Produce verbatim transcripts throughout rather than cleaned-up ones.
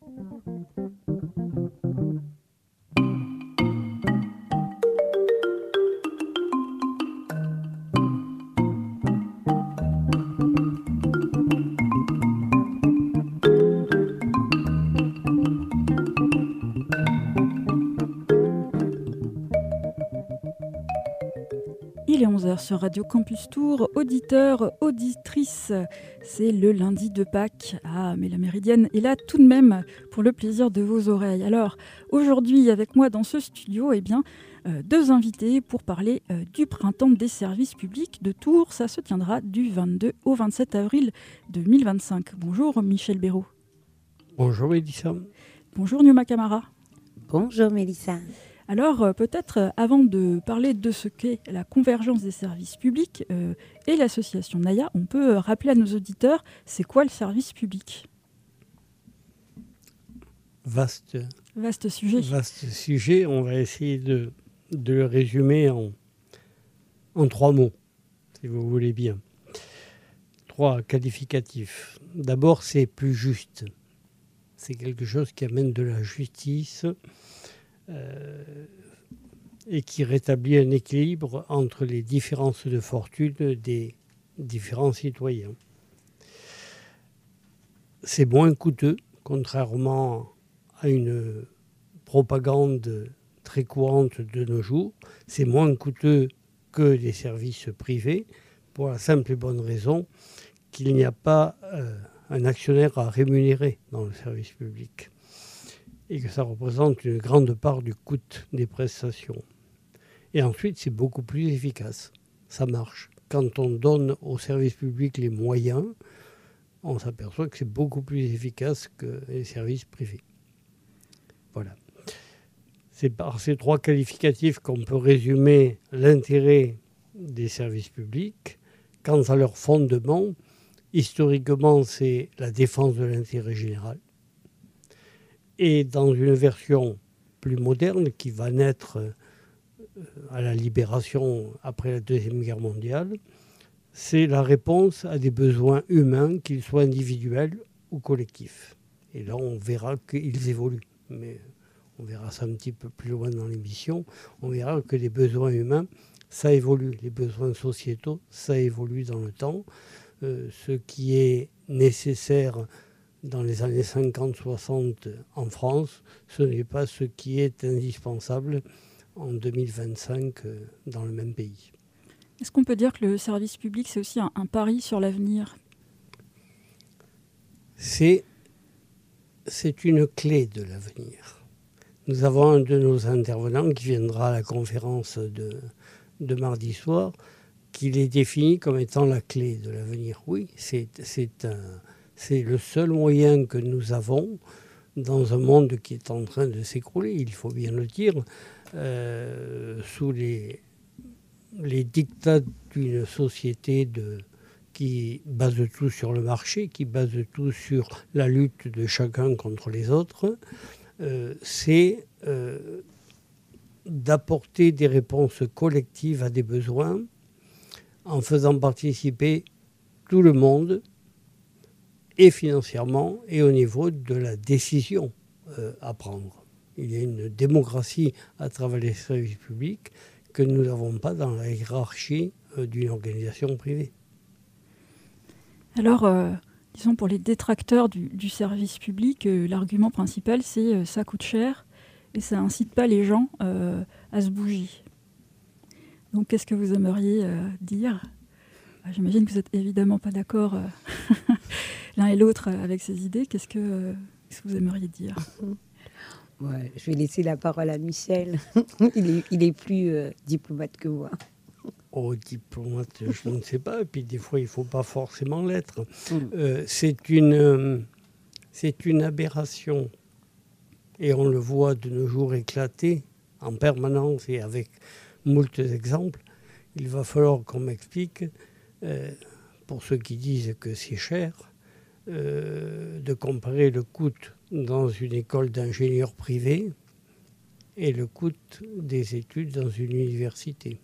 Il est onze heures sur Radio Campus Tour. Auditeurs, auditrices, c'est le lundi de Pâques. Ah, mais la Méridienne est là tout de même pour le plaisir de vos oreilles. Alors, aujourd'hui, avec moi dans ce studio, eh bien, euh, deux invités pour parler euh, du printemps des services publics de Tours. Ça se tiendra du vingt-deux au vingt-sept avril deux mille vingt-cinq. Bonjour Michel Béraud. Bonjour Mélissa. Bonjour Nioma Camara. Bonjour Mélissa. Alors, euh, peut-être, euh, avant de parler de ce qu'est la convergence des services publics euh, et l'association Naya, on peut euh, rappeler à nos auditeurs, c'est quoi le service public ? Vaste, Vaste sujet. vaste sujet. On va essayer de, de le résumer en, en trois mots, si vous voulez bien. Trois qualificatifs. D'abord, c'est plus juste. C'est quelque chose qui amène de la justice euh, et qui rétablit un équilibre entre les différences de fortune des différents citoyens. C'est moins coûteux, contrairement à une propagande très courante de nos jours. C'est moins coûteux que les services privés, pour la simple et bonne raison qu'il n'y a pas euh, un actionnaire à rémunérer dans le service public et que ça représente une grande part du coût des prestations. Et ensuite, c'est beaucoup plus efficace. Ça marche. Quand on donne au service public les moyens, on s'aperçoit que c'est beaucoup plus efficace que les services privés. Voilà. C'est par ces trois qualificatifs qu'on peut résumer l'intérêt des services publics. Quant à leur fondement, historiquement, c'est la défense de l'intérêt général. Et dans une version plus moderne qui va naître à la libération après la Deuxième Guerre mondiale, c'est la réponse à des besoins humains, qu'ils soient individuels ou collectifs. Et là, on verra qu'ils évoluent. Mais on verra ça un petit peu plus loin dans l'émission. On verra que les besoins humains, ça évolue. Les besoins sociétaux, ça évolue dans le temps. Euh, ce qui est nécessaire dans les années cinquante soixante en France, ce n'est pas ce qui est indispensable en deux mille vingt-cinq dans le même pays. Est-ce qu'on peut dire que le service public, c'est aussi un, un pari sur l'avenir ? C'est, c'est une clé de l'avenir. Nous avons un de nos intervenants qui viendra à la conférence de, de mardi soir, qui les définit comme étant la clé de l'avenir. Oui, c'est, c'est, un, c'est le seul moyen que nous avons dans un monde qui est en train de s'écrouler, il faut bien le dire, euh, sous les, les dictats d'une société de, qui base tout sur le marché, qui base tout sur la lutte de chacun contre les autres. Euh, c'est euh, d'apporter des réponses collectives à des besoins en faisant participer tout le monde, et financièrement, et au niveau de la décision euh, à prendre. Il y a une démocratie à travers les services publics que nous n'avons pas dans la hiérarchie euh, d'une organisation privée. Alors, euh, disons pour les détracteurs du, du service public, euh, l'argument principal, c'est euh, ça coûte cher et ça incite pas les gens euh, à se bouger. Donc, qu'est-ce que vous aimeriez euh, dire ? J'imagine que vous n'êtes évidemment pas d'accord euh, l'un et l'autre avec ces idées. Qu'est-ce que, euh, qu'est-ce que vous aimeriez dire ? Ouais, je vais laisser la parole à Michel. il, est, il est plus euh, diplomate que moi. Oh, diplomate, je ne sais pas. Et puis des fois, il ne faut pas forcément l'être. Mm. Euh, c'est une, euh, c'est une aberration. Et on le voit de nos jours éclater en permanence et avec moult exemples. Il va falloir qu'on m'explique, euh, pour ceux qui disent que c'est cher, euh, de comparer le coût dans une école d'ingénieur privé et le coût des études dans une université.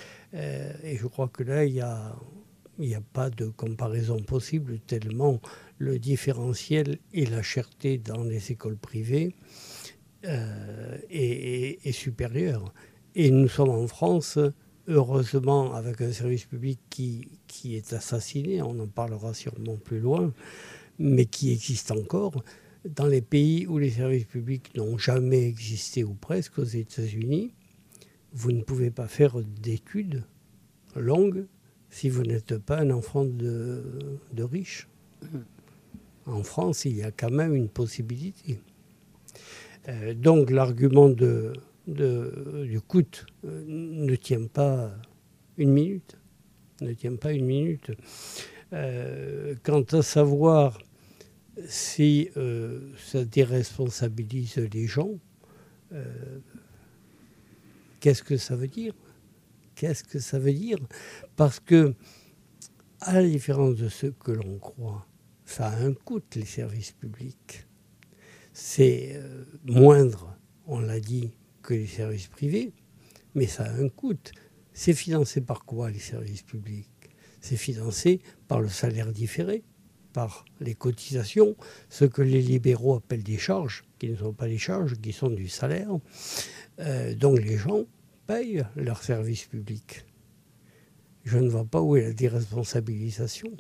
Euh, et je crois que là, il n'y a, il n'y a pas de comparaison possible, tellement le différentiel et la cherté dans les écoles privées euh, est, est, est supérieur. Et nous sommes en France, heureusement, avec un service public qui, qui est assassiné, on en parlera sûrement plus loin, mais qui existe encore. Dans les pays où les services publics n'ont jamais existé, ou presque, aux États-Unis, vous ne pouvez pas faire d'études longues si vous n'êtes pas un enfant de, de riche. En France, il y a quand même une possibilité. Euh, donc l'argument de, de, du coût euh, ne tient pas une minute. Ne tient pas une minute. Euh, quant à savoir si euh, ça déresponsabilise les gens, euh, qu'est-ce que ça veut dire ? Qu'est-ce que ça veut dire ? Parce que, à la différence de ce que l'on croit, ça a un coût, les services publics. C'est euh, moindre, on l'a dit, que les services privés, mais ça a un coût. C'est financé par quoi, les services publics ? C'est financé par le salaire différé, par les cotisations, ce que les libéraux appellent des charges, qui ne sont pas des charges, qui sont du salaire. Euh, donc les gens payent leurs services publics. Je ne vois pas où est la déresponsabilisation.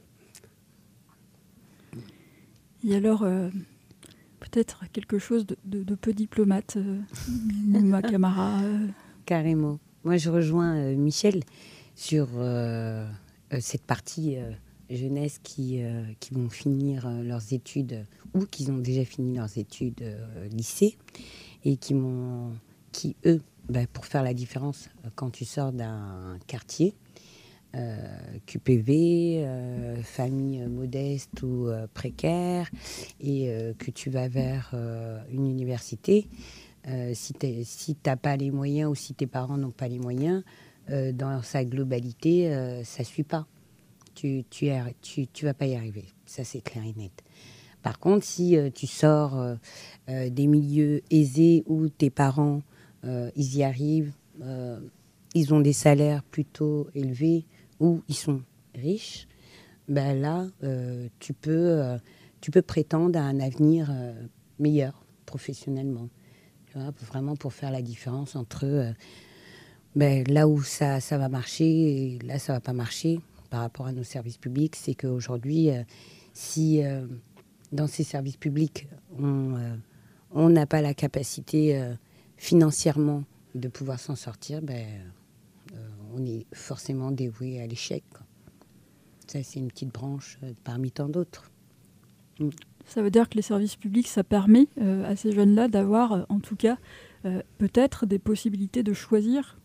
Et alors, euh, peut-être quelque chose de, de, de peu diplomate, euh, ma camarade. Euh... Carrément. Moi, je rejoins euh, Michel sur euh, euh, cette partie euh, jeunesse qui, euh, qui vont finir euh, leurs études ou qui ont déjà fini leurs études euh, lycée et qui, m'ont, qui eux, bah, pour faire la différence, quand tu sors d'un quartier, Euh, Q P V, euh, famille modeste ou euh, précaire, et euh, que tu vas vers euh, une université, euh, si tu si n'as pas les moyens ou si tes parents n'ont pas les moyens, euh, dans sa globalité, euh, ça ne suit pas. Tu tu, es, tu tu vas pas y arriver. Ça, c'est clair et net. Par contre, si euh, tu sors euh, euh, des milieux aisés où tes parents, euh, ils y arrivent, euh, ils ont des salaires plutôt élevés, où ils sont riches, ben là, euh, tu, peux, euh, tu peux prétendre à un avenir euh, meilleur professionnellement. Tu vois, pour, vraiment pour faire la différence entre euh, ben, là où ça, ça va marcher et là, ça ne va pas marcher par rapport à nos services publics. C'est qu'aujourd'hui, euh, si euh, dans ces services publics, on euh, on n'a pas la capacité euh, financièrement de pouvoir s'en sortir, ben, Euh, on est forcément dévoué à l'échec. Ça, c'est une petite branche euh, parmi tant d'autres. Mm. Ça veut dire que les services publics, ça permet euh, à ces jeunes-là d'avoir, euh, en tout cas, euh, peut-être des possibilités de choisir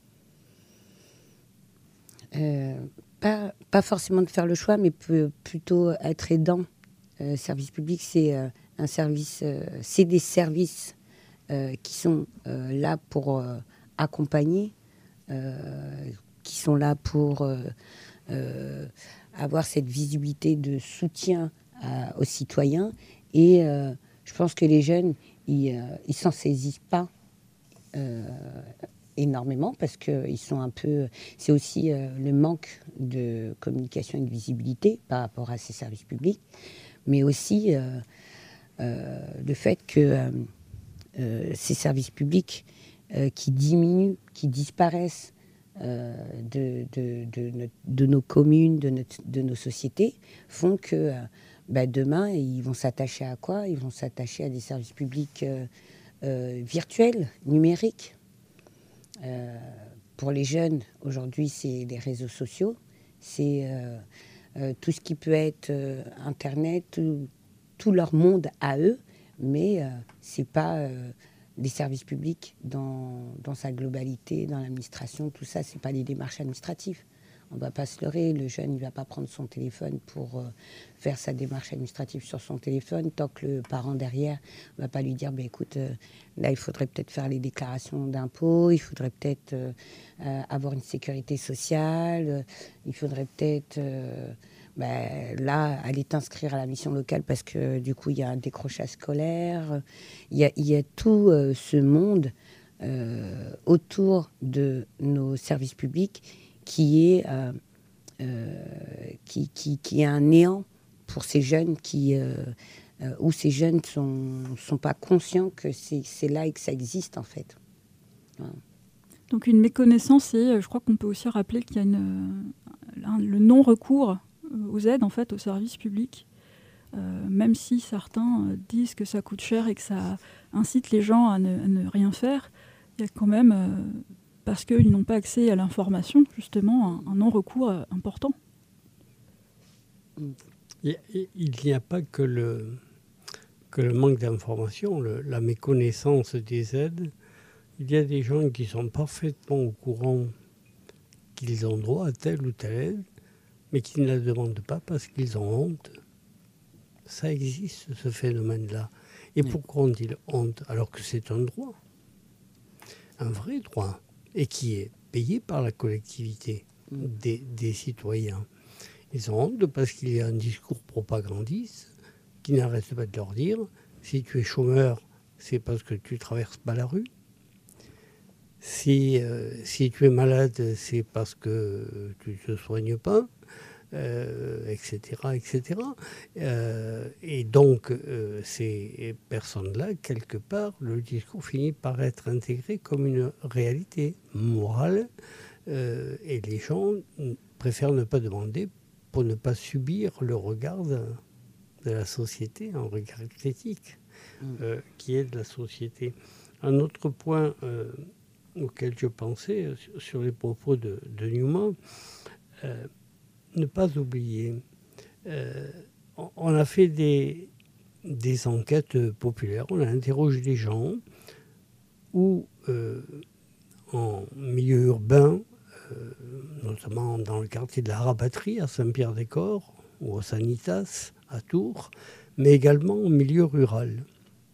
euh, pas, pas forcément de faire le choix, mais peut, plutôt être aidant. Euh, service public, c'est euh, un service, euh, c'est des services euh, qui sont euh, là pour euh, accompagner, Euh, qui sont là pour euh, euh, avoir cette visibilité de soutien à, aux citoyens. Et euh, je pense que les jeunes, ils ne s'en saisissent pas euh, énormément parce qu'ils sont un peu... C'est aussi euh, le manque de communication et de visibilité par rapport à ces services publics, mais aussi euh, euh, le fait que euh, euh, ces services publics Euh, qui diminuent, qui disparaissent euh, de, de, de, de nos communes, de, notre, de nos sociétés, font que euh, bah, demain, ils vont s'attacher à quoi ? Ils vont s'attacher à des services publics euh, euh, virtuels, numériques. Euh, pour les jeunes, aujourd'hui, c'est les réseaux sociaux, c'est euh, euh, tout ce qui peut être euh, Internet, tout, tout leur monde à eux, mais euh, c'est pas... Euh, les services publics dans, dans sa globalité, dans l'administration, tout ça, c'est pas des démarches administratives. On ne va pas se leurrer, le jeune, il ne va pas prendre son téléphone pour euh, faire sa démarche administrative sur son téléphone, tant que le parent derrière ne va pas lui dire, bah, écoute, euh, là, il faudrait peut-être faire les déclarations d'impôts, il faudrait peut-être euh, euh, avoir une sécurité sociale, euh, il faudrait peut-être... Euh, Ben, là, aller t'inscrire à la mission locale parce que du coup, il y a un décrochage scolaire. Il y a, il y a tout euh, ce monde euh, autour de nos services publics qui est, euh, euh, qui, qui, qui est un néant pour ces jeunes qui, euh, euh, où ces jeunes ne sont, sont pas conscients que c'est, c'est là et que ça existe en fait. Voilà. Donc une méconnaissance et je crois qu'on peut aussi rappeler qu'il y a une, un, le non-recours aux aides, en fait, aux services publics. Euh, même si certains disent que ça coûte cher et que ça incite les gens à ne, à ne rien faire, il y a quand même, euh, parce qu'ils n'ont pas accès à l'information, justement, un, un non-recours important. Il n'y a pas que le, que le manque d'information, le, la méconnaissance des aides. Il y a des gens qui sont parfaitement au courant qu'ils ont droit à telle ou telle aide, mais qui ne la demandent pas parce qu'ils ont honte. Ça existe, ce phénomène-là. Et oui. Pourquoi ont-ils honte alors que c'est un droit, un vrai droit, et qui est payé par la collectivité mmh. des, des citoyens. Ils ont honte parce qu'il y a un discours propagandiste qui n'arrête pas de leur dire « si tu es chômeur, c'est parce que tu ne traverses pas la rue. Si, euh, si tu es malade, c'est parce que tu ne te soignes pas. » Euh, et cetera, et cetera. Euh, et donc, euh, ces personnes-là, quelque part, le discours finit par être intégré comme une réalité morale. Euh, et les gens préfèrent ne pas demander pour ne pas subir le regard de, de la société, un regard critique euh, qui est de la société. Un autre point euh, auquel je pensais sur, sur les propos de, de Newman, euh, ne pas oublier, euh, on a fait des, des enquêtes populaires, on a interrogé les gens où, euh, en milieu urbain, euh, notamment dans le quartier de la Rabatterie, à Saint-Pierre-des-Corps, ou au Sanitas, à Tours, mais également au milieu rural,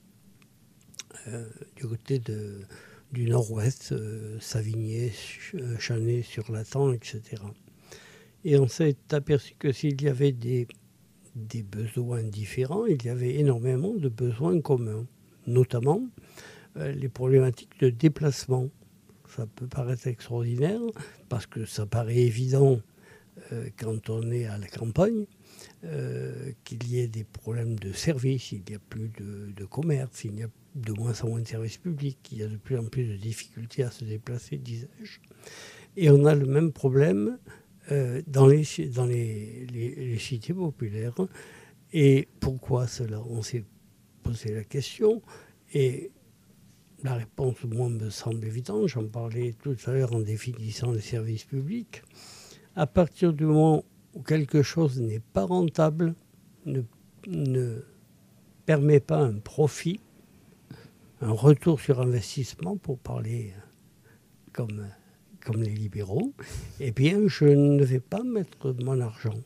euh, du côté de, du nord-ouest, euh, Savigné, Chanay-sur-Latan, et cetera. Et on s'est aperçu que s'il y avait des, des besoins différents, il y avait énormément de besoins communs, notamment euh, les problématiques de déplacement. Ça peut paraître extraordinaire, parce que ça paraît évident euh, quand on est à la campagne, euh, qu'il y ait des problèmes de services, il n'y a plus de, de commerce, il y a de moins en moins de services publics, il y a de plus en plus de difficultés à se déplacer, disais-je. Et on a le même problème Euh, dans, les, dans les, les, les cités populaires. Et pourquoi cela? On s'est posé la question et la réponse, moi, me semble évidente. J'en parlais tout à l'heure en définissant les services publics. À partir du moment où quelque chose n'est pas rentable, ne, ne permet pas un profit, un retour sur investissement, pour parler comme... comme les libéraux, eh bien, je ne vais pas mettre mon argent.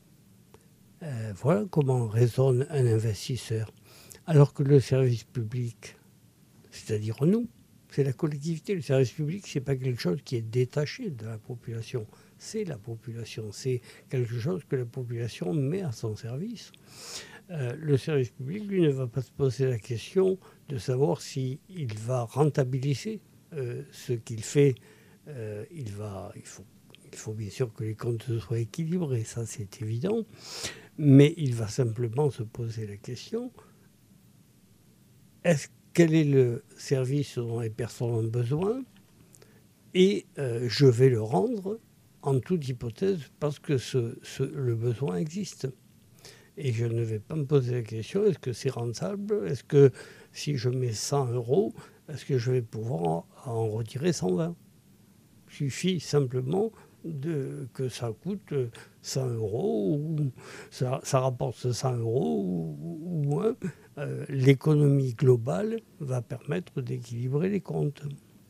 Euh, voilà comment raisonne un investisseur. Alors que le service public, c'est-à-dire nous, c'est la collectivité. Le service public, ce n'est pas quelque chose qui est détaché de la population. C'est la population. C'est quelque chose que la population met à son service. Euh, le service public, lui, ne va pas se poser la question de savoir s'il va rentabiliser euh, ce qu'il fait. Euh, il, va, il, faut, il faut bien sûr que les comptes soient équilibrés, ça c'est évident, mais il va simplement se poser la question, est-ce, quel est le service dont les personnes ont besoin, et euh, je vais le rendre en toute hypothèse parce que ce, ce, le besoin existe. Et je ne vais pas me poser la question, est-ce que c'est rentable? Est-ce que si je mets cent euros, est-ce que je vais pouvoir en, en retirer cent vingt? Il suffit simplement de, que ça coûte cent euros ou ça, ça rapporte cent euros ou, ou moins. Euh, l'économie globale va permettre d'équilibrer les comptes.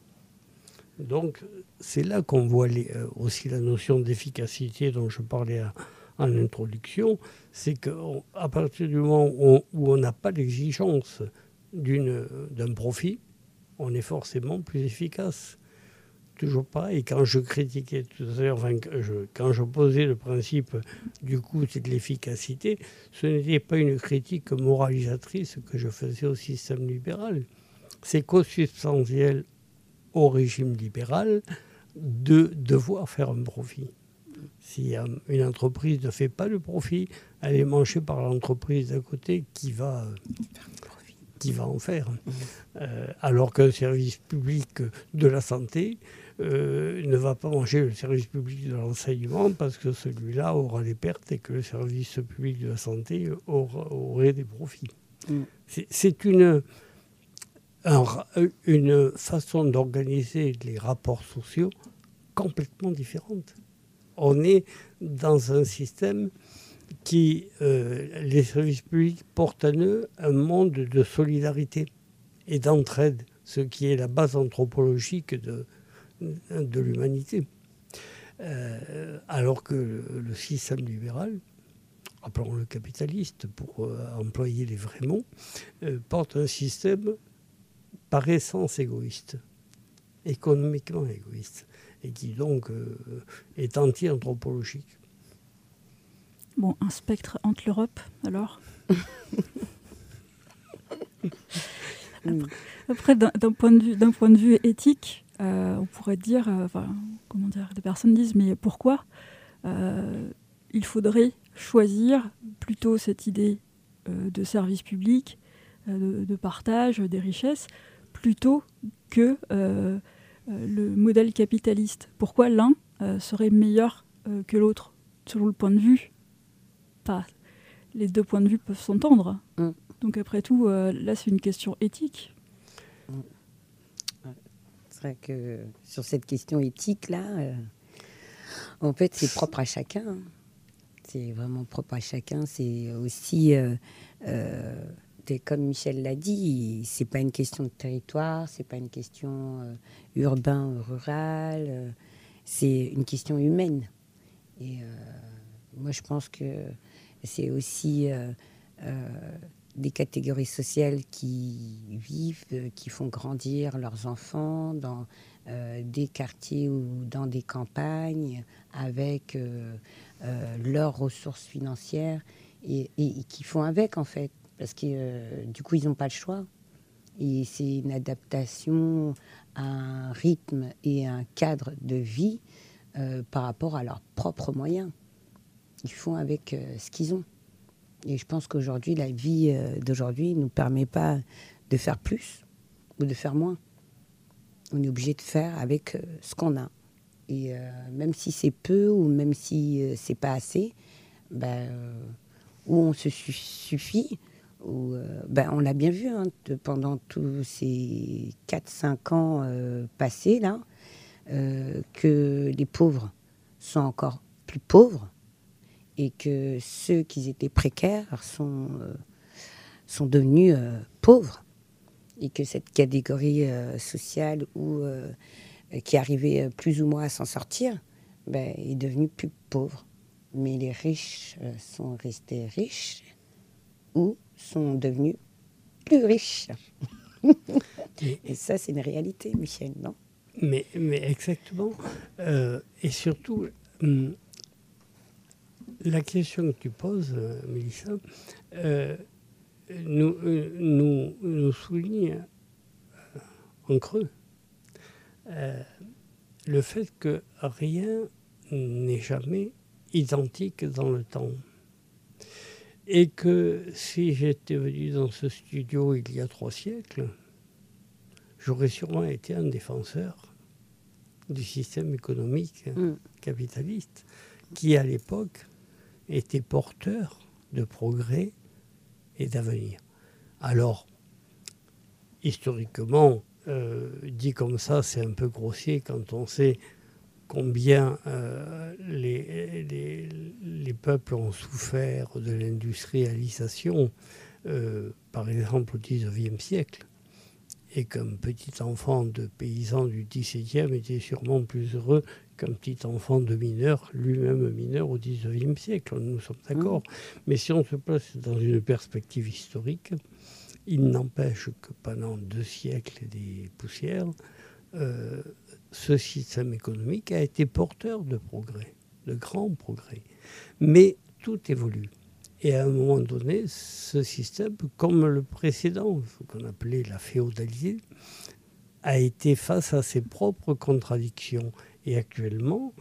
Donc, c'est là qu'on voit les, euh, aussi la notion d'efficacité dont je parlais à, en introduction. C'est qu'à partir du moment où on n'a pas l'exigence d'une, d'un profit, on est forcément plus efficace. Toujours pareil, quand je critiquais tout à l'heure, enfin, je, quand je posais le principe du coût et de l'efficacité, ce n'était pas une critique moralisatrice que je faisais au système libéral. C'est consubstantiel au régime libéral de devoir faire un profit. Si euh, une entreprise ne fait pas de profit, elle est mangée par l'entreprise d'à côté qui va, euh, qui va en faire. Mmh. Euh, alors qu'un service public de la santé euh, ne va pas manger le service public de l'enseignement parce que celui-là aura des pertes et que le service public de la santé aura, aurait des profits. Mmh. C'est, c'est une, un, une façon d'organiser les rapports sociaux complètement différente. On est dans un système qui, euh, les services publics portent en eux un monde de solidarité et d'entraide, ce qui est la base anthropologique de, de l'humanité. Euh, alors que le, le système libéral, appelons-le capitaliste pour euh, employer les vrais mots, euh, porte un système par essence égoïste, économiquement égoïste, et qui donc euh, est anti-anthropologique. Bon, un spectre entre l'Europe, alors Après, après d'un, d'un, point de vue, d'un point de vue éthique, euh, on pourrait dire, euh, enfin, comment dire, des personnes disent, mais pourquoi euh, il faudrait choisir plutôt cette idée euh, de service public, euh, de, de partage des richesses, plutôt que euh, euh, le modèle capitaliste. Pourquoi l'un euh, serait meilleur euh, que l'autre, selon le point de vue? Pas. Les deux points de vue peuvent s'entendre. Mm. Donc après tout, euh, là, c'est une question éthique. Mm. Ouais. C'est vrai que sur cette question éthique-là, euh, en fait, c'est propre à chacun. Hein. C'est vraiment propre à chacun. C'est aussi, euh, euh, comme Michel l'a dit, c'est pas une question de territoire, c'est pas une question euh, urbain-rural, euh, c'est une question humaine. Et euh, moi, je pense que c'est aussi euh, euh, des catégories sociales qui vivent, euh, qui font grandir leurs enfants dans euh, des quartiers ou dans des campagnes avec euh, euh, leurs ressources financières et, et, et qui font avec, en fait, parce que euh, du coup, ils n'ont pas le choix. Et c'est une adaptation à un rythme et un cadre de vie euh, par rapport à leurs propres moyens. Ils font avec euh, ce qu'ils ont. Et je pense qu'aujourd'hui, la vie euh, d'aujourd'hui ne nous permet pas de faire plus ou de faire moins. On est obligé de faire avec euh, ce qu'on a. Et euh, même si c'est peu ou même si euh, c'est pas assez, ben, euh, ou on se su- suffit, ou euh, ben, on l'a bien vu hein, de, pendant tous ces quatre cinq ans euh, passés, là, euh, que les pauvres sont encore plus pauvres. Et que ceux qui étaient précaires sont, euh, sont devenus euh, pauvres. Et que cette catégorie euh, sociale où, euh, qui arrivait plus ou moins à s'en sortir ben, est devenue plus pauvre. Mais les riches euh, sont restés riches ou sont devenus plus riches. Et ça, c'est une réalité, Michel, non ? Mais, mais exactement. Euh, et surtout... Hum, la question que tu poses, euh, Mélissa, euh, nous, euh, nous, nous souligne euh, en creux euh, le fait que rien n'est jamais identique dans le temps. Et que si j'étais venu dans ce studio il y a trois siècles, j'aurais sûrement été un défenseur du système économique mmh. capitaliste qui, à l'époque, était porteur de progrès et d'avenir. Alors, historiquement, euh, dit comme ça, c'est un peu grossier quand on sait combien euh, les, les, les peuples ont souffert de l'industrialisation, euh, par exemple au dix-neuvième siècle, et qu'un petit enfant de paysan du dix-septième était sûrement plus heureux qu'un petit enfant de mineur, lui-même mineur au dix-neuvième siècle. Nous sommes d'accord. Mmh. Mais si on se place dans une perspective historique, il n'empêche que pendant deux siècles et des poussières, euh, ce système économique a été porteur de progrès, de grands progrès. Mais tout évolue. Et à un moment donné, ce système, comme le précédent, ce qu'on appelait la féodalité, a été face à ses propres contradictions. Et actuellement,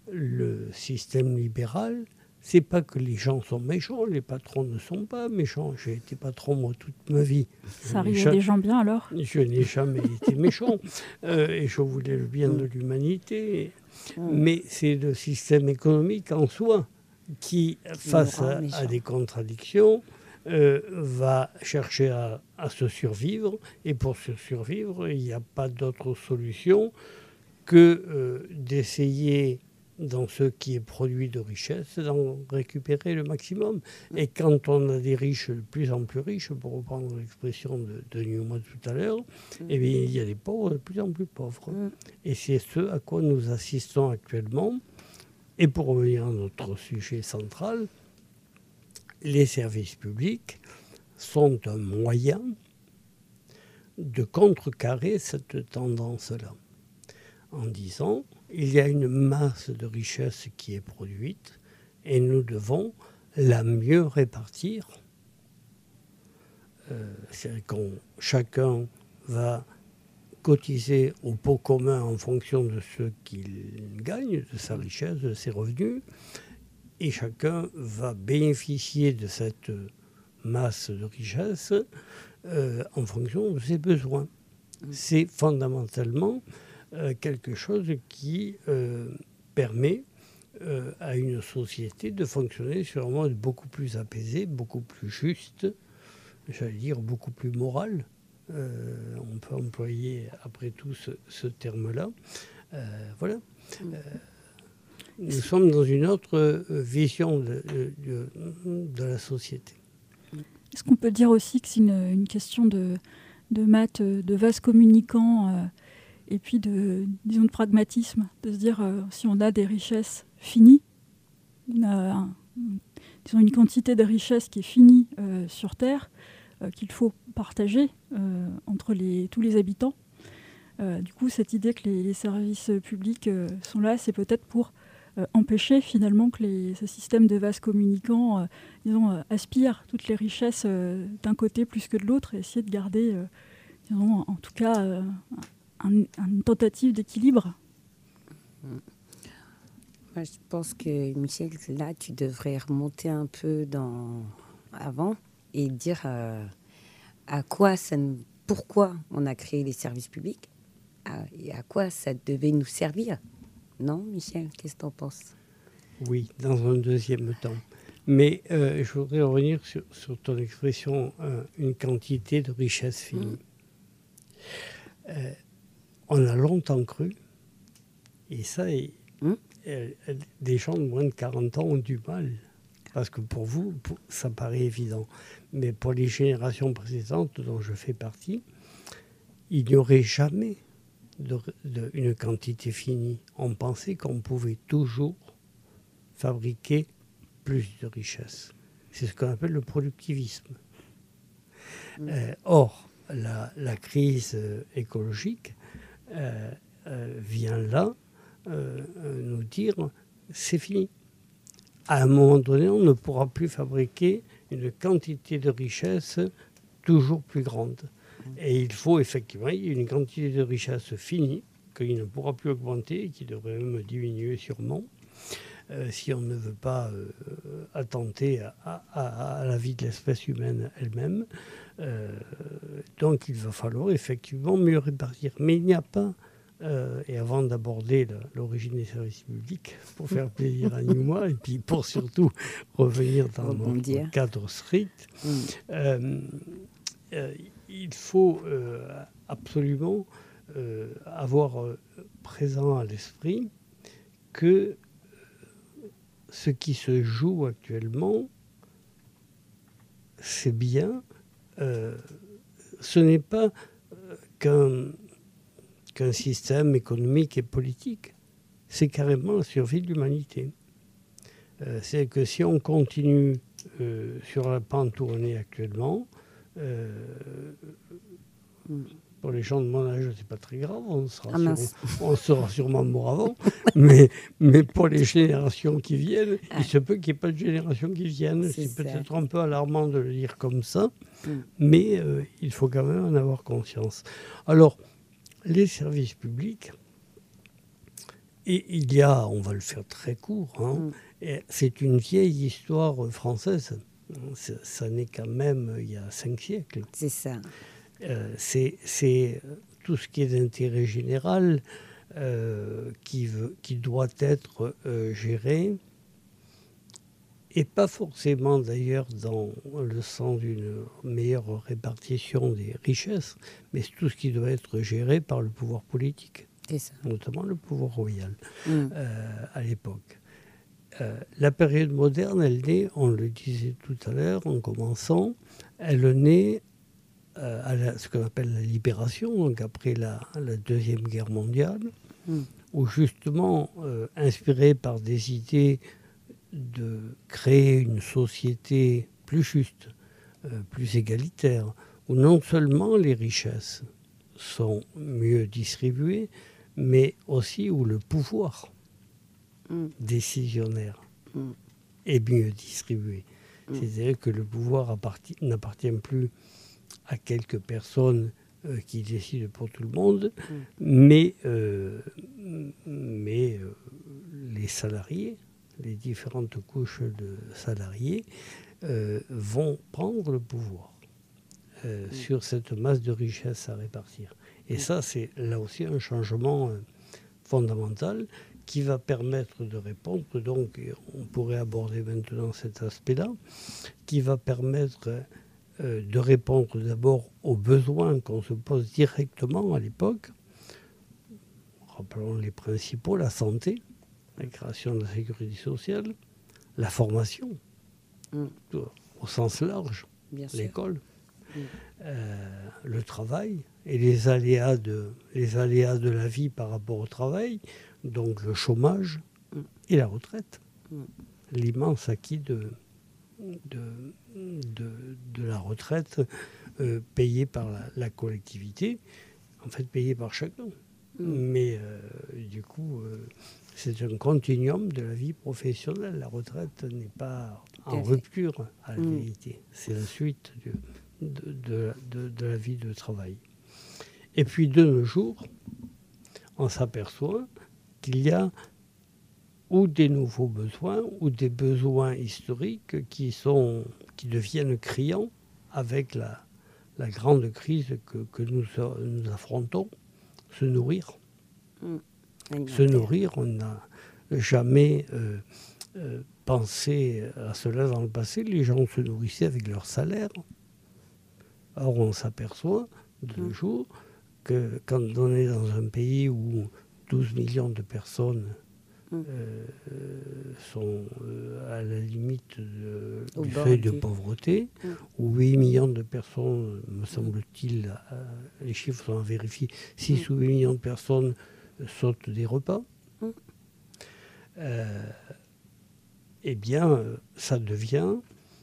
le système libéral, c'est pas que les gens sont méchants, les patrons ne sont pas méchants. J'ai été patron, moi, toute ma vie. Ça arrive à des gens bien, alors? Je n'ai jamais été méchant. Euh, et je voulais le bien de l'humanité. Mais c'est le système économique en soi qui, face à, à des contradictions, euh, va chercher à, à se survivre. Et pour se survivre, il n'y a pas d'autre solution que euh, d'essayer, dans ce qui est produit de richesse, d'en récupérer le maximum. Et quand on a des riches de plus en plus riches, pour reprendre l'expression de, de Newman tout à l'heure, eh bien, il y a des pauvres de plus en plus pauvres. Et c'est ce à quoi nous assistons actuellement. Et pour revenir à notre sujet central, les services publics sont un moyen de contrecarrer cette tendance-là, en disant il y a une masse de richesse qui est produite et nous devons la mieux répartir. Euh, c'est-à-dire que chacun va cotiser au pot commun en fonction de ce qu'il gagne, de sa richesse, de ses revenus, et chacun va bénéficier de cette masse de richesse euh, en fonction de ses besoins. C'est fondamentalement euh, quelque chose qui euh, permet euh, à une société de fonctionner sur un mode beaucoup plus apaisé, beaucoup plus juste, j'allais dire beaucoup plus moral. Euh, on peut employer après tout ce, ce terme-là. Euh, voilà. Euh, nous sommes dans une autre vision de, de, de la société. Est-ce qu'on peut dire aussi que c'est une, une question de, de maths, de vase communicant euh, et puis de, disons, de pragmatisme, de se dire euh, si on a des richesses finies, on a un, disons, une quantité de richesses qui est finie euh, sur Terre, euh, qu'il faut partager euh, entre les, tous les habitants. Euh, du coup, cette idée que les, les services publics euh, sont là, c'est peut-être pour euh, empêcher finalement que les, ce système de vases communicants euh, disons, euh, aspire toutes les richesses euh, d'un côté plus que de l'autre et essayer de garder, euh, disons, en tout cas, euh, un, une tentative d'équilibre. Moi, je pense que, Michel, là, tu devrais remonter un peu dans avant et dire euh, à quoi ça nous, pourquoi on a créé les services publics à, et à quoi ça devait nous servir. Non, Michel, qu'est-ce que tu en penses? Oui, dans un deuxième temps. Mais euh, je voudrais revenir sur, sur ton expression, euh, une quantité de richesse finie. Mmh. Euh, on a longtemps cru, et ça, et, mmh. euh, des gens de moins de quarante ans ont du mal. Parce que pour vous, pour, ça paraît évident. Mais pour les générations précédentes dont je fais partie, il n'y aurait jamais de, de, une quantité finie. On pensait qu'on pouvait toujours fabriquer plus de richesses. C'est ce qu'on appelle le productivisme. Mmh. Euh, or, la, la crise euh, écologique euh, euh, vient là euh, nous dire c'est fini. À un moment donné, on ne pourra plus fabriquer une quantité de richesse toujours plus grande. Et il faut effectivement, il y a une quantité de richesse finie, qui ne pourra plus augmenter, et qui devrait même diminuer sûrement, euh, si on ne veut pas euh, attenter à, à, à la vie de l'espèce humaine elle-même. Euh, donc il va falloir effectivement mieux répartir. Mais il n'y a pas... Euh, et avant d'aborder la, l'origine des services publics, pour faire plaisir à Newman, et puis pour surtout revenir dans notre cadre strict, mm. euh, euh, il faut euh, absolument euh, avoir euh, présent à l'esprit que ce qui se joue actuellement, c'est bien, euh, ce n'est pas euh, qu'un... qu'un système économique et politique, c'est carrément la survie de l'humanité. Euh, c'est que si on continue euh, sur la pente où on est actuellement, euh, pour les gens de mon âge, c'est pas très grave, on sera, ah, sur, on sera sûrement mort avant, mais, mais pour les générations qui viennent, ah. il se peut qu'il n'y ait pas de génération qui vienne. C'est, c'est peut-être un peu alarmant de le dire comme ça, mm. mais euh, il faut quand même en avoir conscience. Alors, les services publics Et il y a, on va le faire très court, hein, Mm. et c'est une vieille histoire française. Ça, ça n'est quand même il y a cinq siècles. C'est ça. Euh, c'est, c'est tout ce qui est d'intérêt général euh, qui, veut, qui doit être euh, géré, et pas forcément d'ailleurs dans le sens d'une meilleure répartition des richesses, mais c'est tout ce qui doit être géré par le pouvoir politique, C'est ça. notamment le pouvoir royal Mm. euh, à l'époque. Euh, la période moderne, elle naît, on le disait tout à l'heure en commençant, elle naît euh, à la, ce qu'on appelle la libération, donc après la, la Deuxième Guerre mondiale, Mm. où justement, euh, inspiré par des idées de créer une société plus juste, euh, plus égalitaire, où non seulement les richesses sont mieux distribuées, mais aussi où le pouvoir Mm. décisionnaire Mm. est mieux distribué. Mm. C'est-à-dire que le pouvoir apparti- n'appartient plus à quelques personnes euh, qui décident pour tout le monde, Mm. mais, euh, mais euh, les salariés, les différentes couches de salariés euh, vont prendre le pouvoir euh, Mm. sur cette masse de richesse à répartir. Et Mm. ça, c'est là aussi un changement euh, fondamental qui va permettre de répondre, donc et on pourrait aborder maintenant cet aspect-là, qui va permettre euh, de répondre d'abord aux besoins qu'on se pose directement à l'époque. Rappelons les principaux, la santé, la création de la sécurité sociale, la formation, Mm. au sens large, Bien sûr. l'école, Mm. euh, le travail et les aléas, de, les aléas de la vie par rapport au travail, donc le chômage Mm. et la retraite, Mm. l'immense acquis de, de, de, de la retraite euh, payée par la, la collectivité, en fait payée par chacun. Mm. Mais euh, du coup, euh, c'est un continuum de la vie professionnelle. La retraite n'est pas Tout à en fait. rupture à la Mm. vérité. C'est la suite du- de, de- de- de la vie de travail. Et puis de nos jours, on s'aperçoit qu'il y a ou des nouveaux besoins ou des besoins historiques qui, sont, qui deviennent criants avec la, la grande crise que, que nous, nous affrontons, se nourrir. Mm. Se Alimentaire. nourrir, on n'a jamais euh, euh, pensé à cela dans le passé. Les gens se nourrissaient avec leur salaire. Or, on s'aperçoit de nos Mm. jours que quand on est dans un pays où douze millions de personnes Mm. euh, sont euh, à la limite de, Au du bord seuil de du- pauvreté, Mm. où huit millions de personnes, me semble-t-il, euh, les chiffres sont à vérifier, six Mm. ou huit millions de personnes euh, sautent des repas, Mm. euh, eh bien, euh, ça devient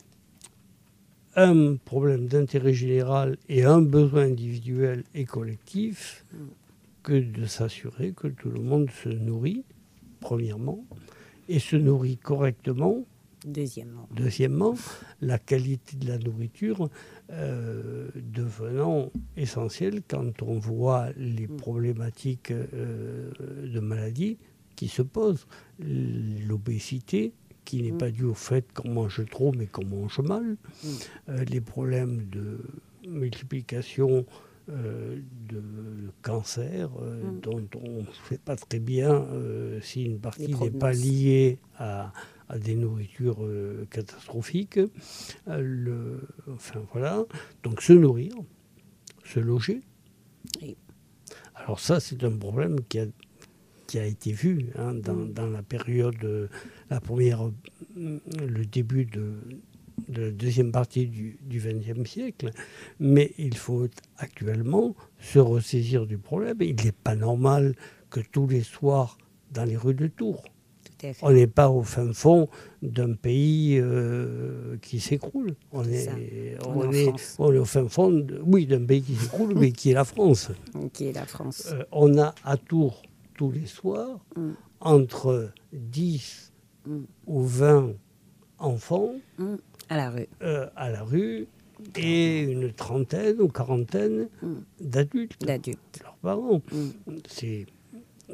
un problème d'intérêt général et un besoin individuel et collectif Mm. que de s'assurer que tout le monde se nourrit, premièrement, et se nourrit correctement. Deuxièmement. Deuxièmement, la qualité de la nourriture euh, devenant essentielle quand on voit les Mm. problématiques euh, de maladies qui se posent. L'obésité, qui n'est Mm. pas due au fait qu'on mange trop, mais qu'on mange mal. Mm. Euh, les problèmes de multiplication euh, de cancer, euh, Mm. dont on ne sait pas très bien euh, si une partie n'est pas prognoses. liée à, à des nourritures euh, catastrophiques. Euh, le, enfin voilà. Donc se nourrir, se loger. Oui. Alors ça, c'est un problème qui a, qui a été vu hein, dans, Mm. dans la période, euh, la première, euh, le début de, de la deuxième partie du vingtième siècle. Mais il faut actuellement se ressaisir du problème. Il n'est pas normal que tous les soirs, dans les rues de Tours, Tout à fait. on n'est pas au fin fond d'un pays euh, qui s'écroule. On C'est est, ça. On on est en est, France. on est au fin fond, de- oui, d'un pays qui s'écroule, mais qui est la France. Qui est la France. Euh, on a à Tours, tous les soirs, Mm. entre dix Mm. ou vingt enfants Mm. À la rue. euh, à la rue et une trentaine ou quarantaine Mm. d'adultes, D'adultes. leurs parents. Mm. C'est,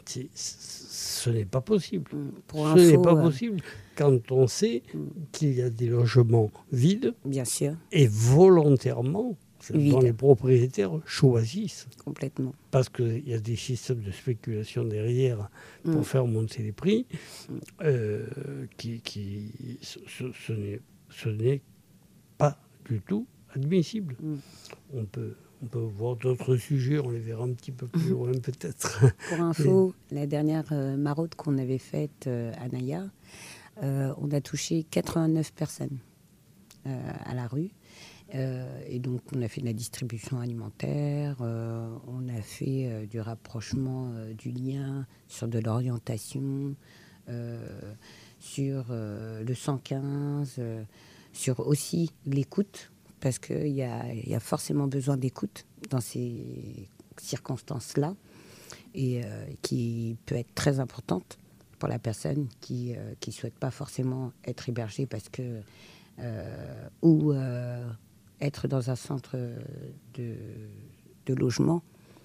c'est, ce n'est pas possible. Pour ce info, n'est pas euh, possible quand on sait qu'il y a des logements vides bien sûr, et volontairement, c'est Vide. dont les propriétaires choisissent. complètement. Parce qu'il y a des systèmes de spéculation derrière pour Mm. faire monter les prix, euh, qui, qui ce, ce- ce n'est, ce n'est pas du tout admissible. Mm. On peut, on peut voir d'autres sujets, on les verra un petit peu plus loin peut-être. Pour info, la dernière euh, maraude qu'on avait faite euh, à Naya, euh, on a touché quatre-vingt-neuf personnes euh, à la rue. Euh, et donc, on a fait de la distribution alimentaire, euh, on a fait euh, du rapprochement euh, du lien sur de l'orientation, euh, sur euh, le cent quinze, euh, sur aussi l'écoute, parce qu'il y a, y a forcément besoin d'écoute dans ces circonstances-là, et euh, qui peut être très importante pour la personne qui ne euh, souhaite pas forcément être hébergée parce que euh, ou euh, être dans un centre de, de logement,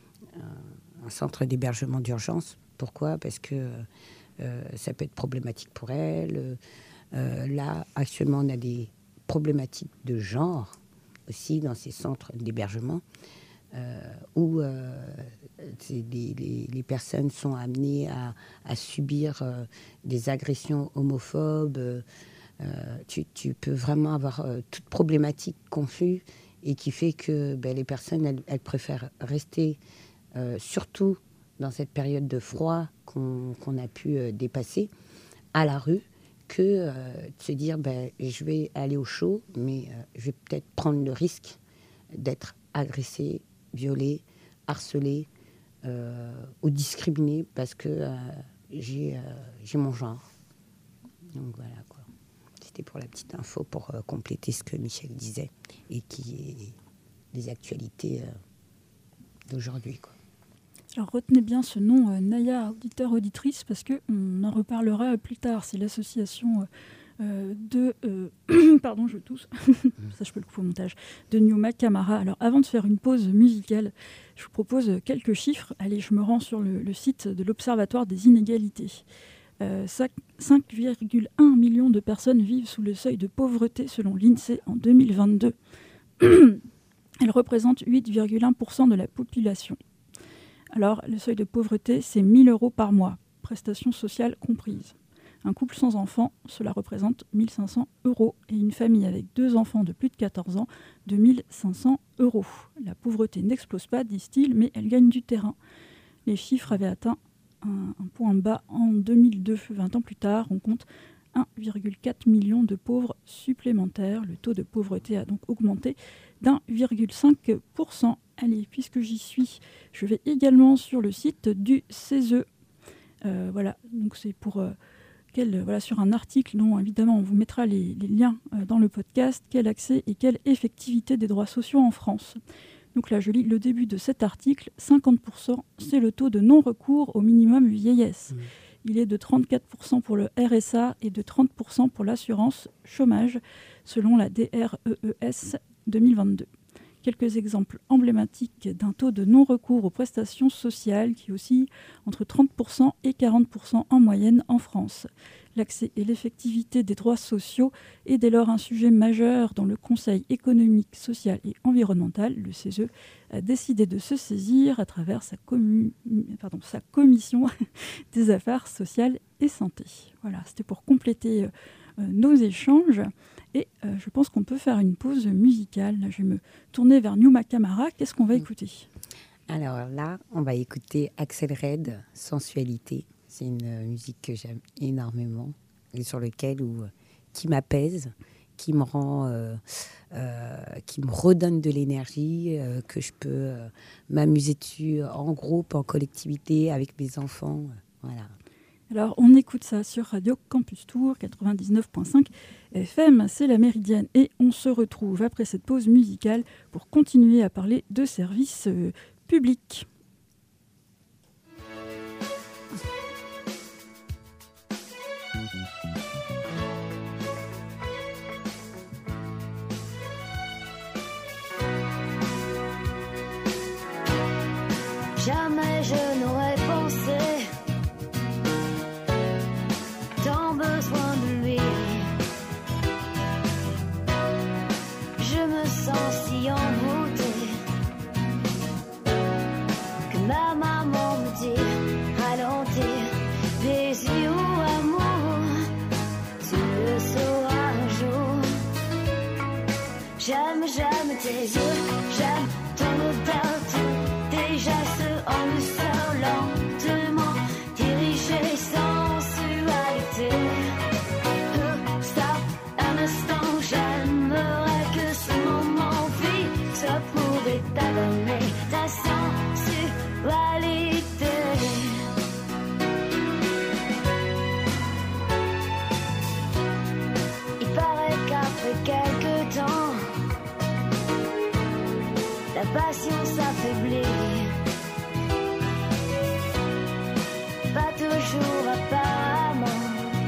un, un centre d'hébergement d'urgence. Pourquoi ? Parce que euh, ça peut être problématique pour elle. Euh, là, actuellement, on a des problématiques de genre aussi dans ces centres d'hébergement euh, où euh, c'est des, les, les personnes sont amenées à, à subir euh, des agressions homophobes. Euh, tu, tu peux vraiment avoir euh, toute problématique confuse et qui fait que ben, les personnes, elles, elles préfèrent rester, euh, surtout dans cette période de froid qu'on qu'on a pu euh, dépasser, à la rue, que euh, de se dire ben, je vais aller au chaud, mais euh, je vais peut-être prendre le risque d'être agressée, violée, harcelée euh, ou discriminée parce que euh, j'ai euh, j'ai mon genre. Donc voilà quoi. C'était pour la petite info pour euh, compléter ce que Michel disait et qui est des actualités euh, d'aujourd'hui quoi. Alors retenez bien ce nom, euh, Naya, auditeur, auditrice, parce qu'on en reparlera plus tard. C'est l'association euh, de... Euh, pardon, je tousse. Ça, je peux le couper au montage. De Nyuma Camara. Alors avant de faire une pause musicale, je vous propose quelques chiffres. Allez, je me rends sur le, le site de l'Observatoire des inégalités. Euh, cinq virgule un millions de personnes vivent sous le seuil de pauvreté selon l'INSEE en deux mille vingt-deux. Elles représentent huit virgule un pour cent de la population. Alors, le seuil de pauvreté, c'est mille euros par mois, prestations sociales comprises. Un couple sans enfants, cela représente mille cinq cents euros. Et une famille avec deux enfants de plus de quatorze ans, deux mille cinq cents euros. La pauvreté n'explose pas, disent-ils, mais elle gagne du terrain. Les chiffres avaient atteint un, un point bas en deux mille deux. vingt ans plus tard, on compte un virgule quatre million de pauvres supplémentaires. Le taux de pauvreté a donc augmenté d'un virgule cinq pour cent. Allez, puisque j'y suis, je vais également sur le site du C E S E. Euh, voilà, donc c'est pour euh, quel, voilà, sur un article dont évidemment on vous mettra les, les liens euh, dans le podcast. Quel accès et quelle effectivité des droits sociaux en France. Donc là, je lis le début de cet article. cinquante pour cent, c'est le taux de non-recours au minimum vieillesse. Mmh. Il est de trente-quatre pour cent pour le R S A et de trente pour cent pour l'assurance chômage, selon la D R E E S deux mille vingt-deux. Quelques exemples emblématiques d'un taux de non-recours aux prestations sociales qui oscille entre trente pour cent et quarante pour cent en moyenne en France. L'accès et l'effectivité des droits sociaux est dès lors un sujet majeur dont le Conseil économique, social et environnemental, le C E S E, a décidé de se saisir à travers sa, commu... Pardon, sa commission des affaires sociales et santé. Voilà, c'était pour compléter euh, nos échanges. Et euh, je pense qu'on peut faire une pause musicale. Là, je vais me tourner vers Nyuma Camara. Qu'est-ce qu'on va écouter ? Alors là, on va écouter Axel Red, Sensualité. C'est une euh, musique que j'aime énormément et sur laquelle ou qui m'apaise, qui me rend, euh, euh, qui me redonne de l'énergie, euh, que je peux euh, m'amuser dessus en groupe, en collectivité, avec mes enfants. Euh, voilà. Alors, on écoute ça sur Radio Campus Tour, quatre-vingt-dix-neuf virgule cinq F M, c'est la Méridienne. Et on se retrouve après cette pause musicale pour continuer à parler de services euh, publics. Jamais je n'aurais pensé Ma maman me dit ralentir, plaisir ou amour, tu le sauras un jour. J'aime, j'aime tes yeux, j'aime ton odeur, tous tes gestes en douceur, lentement dirigés, sensualité. Euh, Stop un instant, j'aimerais que ce moment fixe pouvait t'abonner ta sensualité. Il paraît qu'après quelques temps, la passion s'affaiblit. Pas toujours apparemment.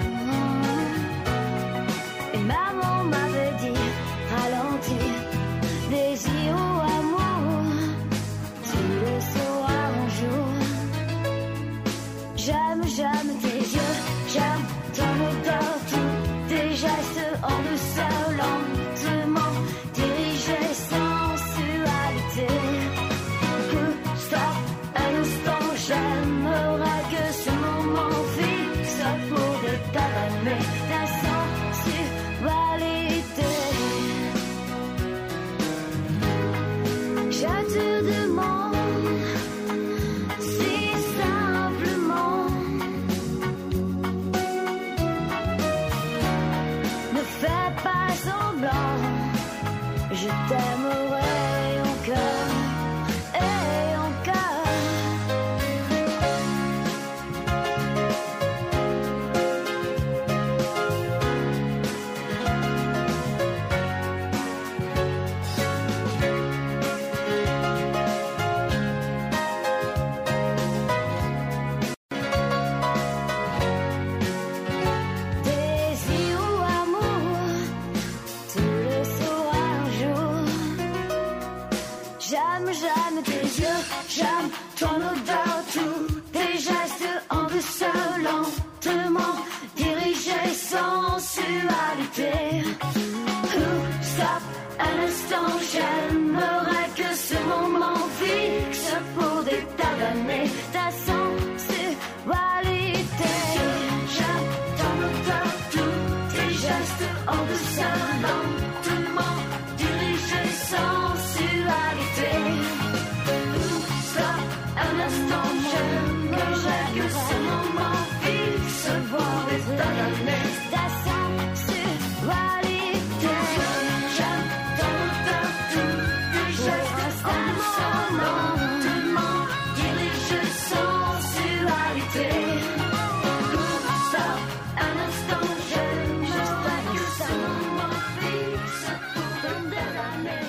Et maman m'avait dit ralentir, désir ou amour, tu le sauras un jour. J'aime, j'aime tes yeux, j'aime ton odeur, tous tes gestes en douceur, lentement dirigés, sensualité. Stop un instant, j'aimerais que ce moment fixe pouvait t'avaler ta sensualité. Je te demande si simplement, ne fais pas semblant, je t'aimerai encore et encore. Désir ou amour, tu le sauras un jour. J'aime, j'aime tes yeux, j'aime ton odeur, tous tes gestes en douceur, lentement dirigés, sensualité. Ouh, Stop un instant, j'aimerais que ce moment fixe pouvait t'abonner ta sensualité. J'aime ton odeur, tous tes gestes en douceur, lentement dirigés, sensualité. Ouh, Stop un instant, j'aimerais que ce moment fixe pouvait t'abonner ta sensualité. J'aime ton odeur, tous tes gestes en douceur, lentement dirigés, sensualité. Stop un instant, j'aimerais que ce moment fixe pouvait t'abonner.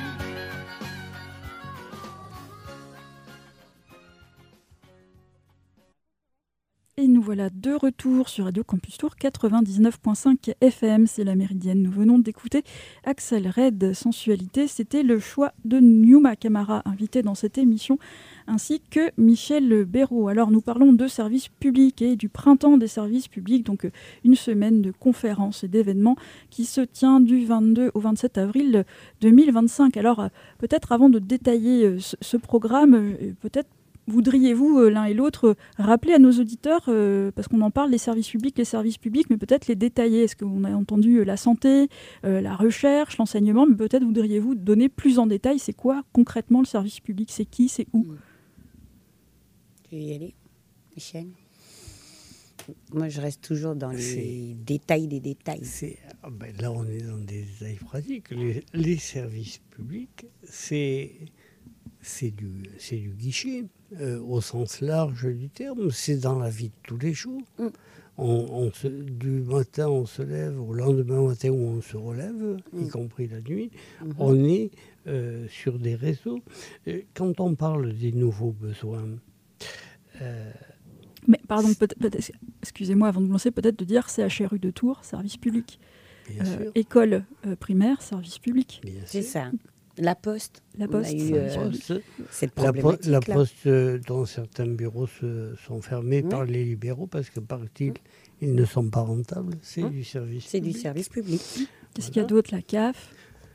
Et nous voilà de retour sur Radio Campus Tour quatre-vingt-dix-neuf virgule cinq F M, c'est la Méridienne. Nous venons d'écouter Axel Red, Sensualité. C'était le choix de Nyouma Camara, invité dans cette émission, ainsi que Michel Béraud. Alors nous parlons de services publics et du printemps des services publics, donc une semaine de conférences et d'événements qui se tient du vingt-deux au vingt-sept avril deux mille vingt-cinq. Alors peut-être avant de détailler ce, ce programme, peut-être voudriez-vous euh, l'un et l'autre euh, rappeler à nos auditeurs, euh, parce qu'on en parle, les services publics, les services publics, mais peut-être les détailler. Est-ce qu'on a entendu euh, la santé, euh, la recherche, l'enseignement, mais peut-être voudriez-vous donner plus en détail, c'est quoi concrètement le service public, c'est qui, c'est où? Tu veux y aller, Michel? Moi, je reste toujours dans les c'est, détails des détails. C'est, ah ben là, on est dans des détails pratiques. Les, les services publics, c'est, c'est, du, c'est du guichet. Euh, au sens large du terme, c'est dans la vie de tous les jours. Mm. On, on se, du matin, on se lève, au lendemain matin où on se relève, mm. y compris la nuit, mm-hmm. on est euh, sur des réseaux. Quand on parle des nouveaux besoins... Euh, Mais pardon, peut-être, peut-être, excusez-moi avant de vous lancer, peut-être de dire C H R U de Tours, service public. Euh, école euh, primaire, service public. Bien C'est sûr. Ça. La Poste. La Poste. On a eu, euh, poste. Cette problématique la, po- la Poste, euh, dont certains bureaux se, sont fermés oui. par les libéraux parce que, paraît-il, mmh. ils ne sont pas rentables. C'est mmh. du service C'est public. du service public. Qu'est-ce voilà. qu'il y a d'autre? La C A F.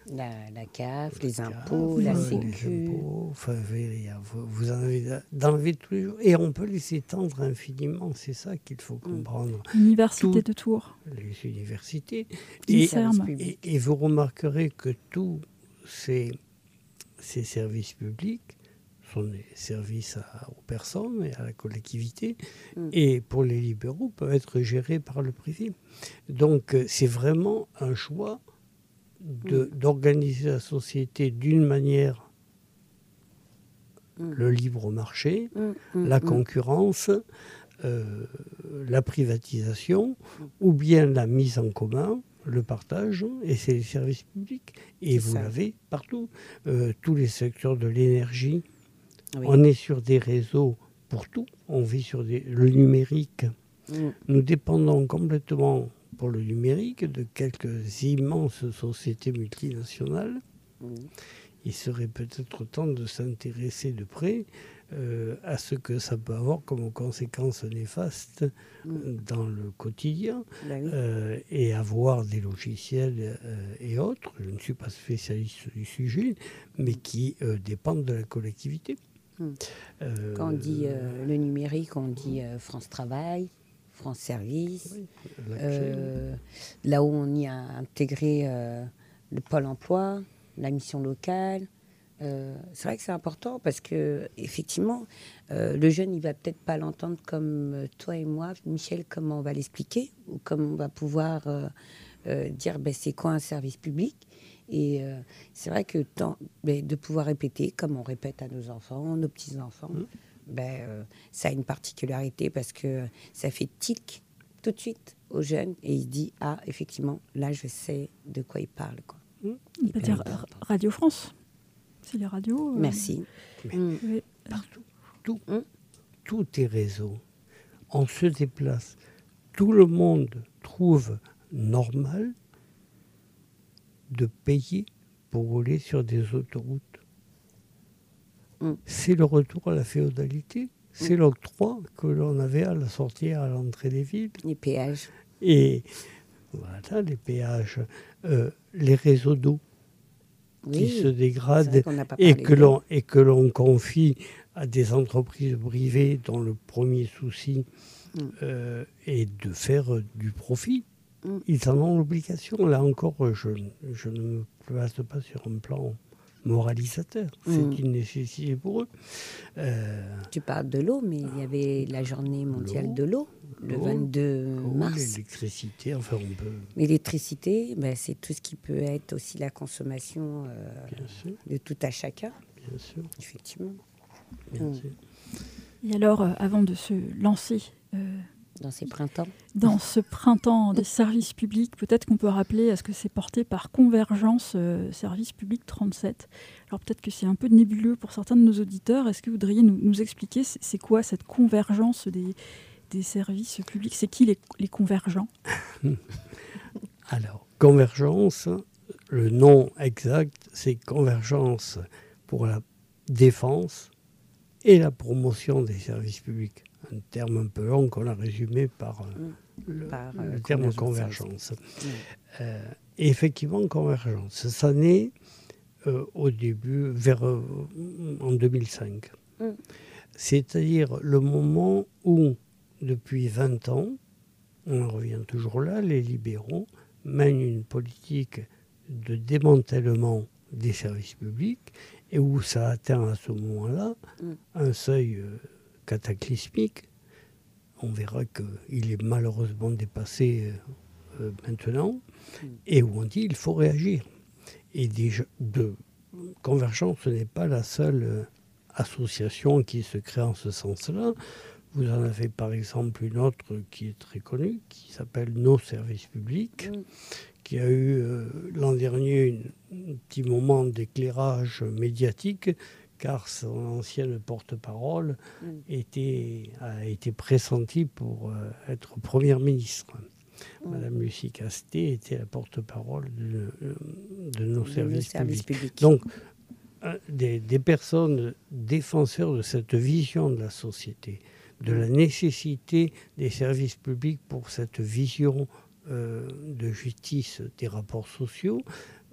La, la C A F, les La impôts, C A F, la euh, les Sécu. impôts, enfin, il y a- vous, vous en avez d'enlever tous les jours. Et on peut les étendre infiniment, c'est ça qu'il faut comprendre. Université Tout- de Tours. Les universités. Les Et, Sermes. et, et vous remarquerez que tous ces, ces services publics sont des services à- aux personnes et à la collectivité, Mm. et pour les libéraux, peuvent être gérés par le privé. Donc, euh, c'est vraiment un choix de- d'organiser la société d'une manière, Mm. le libre marché, Mm, mm, la mm. concurrence, euh, la privatisation, ou bien la mise en commun, le partage, et c'est les services publics. Et C'est vous ça. l'avez partout. Euh, tous les secteurs de l'énergie, Oui. on est sur des réseaux pour tout. On vit sur des, le numérique. Mm. Nous dépendons complètement, pour le numérique, de quelques immenses sociétés multinationales. Mm. Il serait peut-être temps de s'intéresser de près euh, à ce que ça peut avoir comme conséquences néfastes Mm. dans le quotidien, Bah oui. euh, et avoir des logiciels euh, et autres, je ne suis pas spécialiste du sujet, mais qui euh, dépendent de la collectivité. Mm. Euh, Quand on dit euh, le numérique, on dit euh, France Travail, France Service. oui, l'accès, Euh, là où on y a intégré euh, le pôle emploi, la mission locale. Euh, c'est vrai que c'est important parce que effectivement, euh, le jeune, il va peut-être pas l'entendre comme euh, toi et moi, Michel, comment on va l'expliquer ou comment on va pouvoir euh, euh, dire ben, c'est quoi un service public. Et euh, c'est vrai que tant, ben, de pouvoir répéter comme on répète à nos enfants, nos petits-enfants, Mmh. ben, euh, ça a une particularité parce que ça fait tic tout de suite aux jeunes et il se dit ah effectivement là je sais de quoi il parle quoi. On peut Hyper dire important. R- Radio France. C'est les radios. euh, Merci. Mais- Mm. oui. partout, tout, Hum. tout est réseau. On se déplace. Tout le monde trouve normal de payer pour rouler sur des autoroutes. Hum. C'est le retour à la féodalité. C'est l'octroi que l'on avait à la sortie, à l'entrée des villes. Les péages. Et voilà, les péages, euh, les réseaux d'eau qui Oui. se C'est vrai dégradent qu'on n'a pas et parlé que d'eux. l'on et que l'on confie à des entreprises privées dont le premier souci Mm. euh, est de faire euh, du profit. Mm. Ils en ont l'obligation. Là encore, euh, je, je ne me place pas sur un plan moralisateur. Mm. C'est une nécessité pour eux. Euh, Tu parles de l'eau, mais il y avait la journée mondiale L'eau. de l'eau, le L'eau. vingt-deux oh, mars. l'électricité, enfin on peut, L'électricité, ben, c'est tout ce qui peut être aussi la consommation euh, bien sûr, de tout à chacun, bien sûr, effectivement. bien Mm. sûr. Et alors, euh, avant de se lancer euh, Dans ces printemps. dans ce printemps des services publics, peut-être qu'on peut rappeler à ce que c'est porté par Convergence euh, Service Public trente-sept. Alors peut-être que c'est un peu nébuleux pour certains de nos auditeurs. Est-ce que vous voudriez nous, nous expliquer c'est, c'est quoi cette convergence des, des services publics? C'est qui les, les convergents? Alors, Convergence, le nom exact, c'est Convergence pour la défense et la promotion des services publics. Un terme un peu long qu'on a résumé par euh, le, Par, le euh, terme convergence. convergence. Euh, et effectivement, Convergence, ça naît euh, au début, vers euh, en deux mille cinq. Mm. C'est-à-dire le moment où, depuis vingt ans, on en revient toujours là, les libéraux mènent une politique de démantèlement des services publics et où ça atteint à ce moment-là Mm. un seuil euh, cataclysmique. On verra qu'il est malheureusement dépassé euh, euh, maintenant, Mm. et où on dit qu'il faut réagir. Et déjà, de Convergence, ce n'est pas la seule euh, association qui se crée en ce sens-là. Vous en avez par exemple une autre qui est très connue, qui s'appelle Nos services publics, Mm. qui a eu euh, l'an dernier une- un petit moment d'éclairage médiatique, car son ancienne porte-parole Mm. était, a été pressentie pour euh, être première ministre. Mm. Madame Lucie Castet était la porte-parole de, de nos De services, nos services publics. publics. Donc, euh, des, des personnes défenseurs de cette vision de la société, de la nécessité des services publics pour cette vision euh, de justice des rapports sociaux,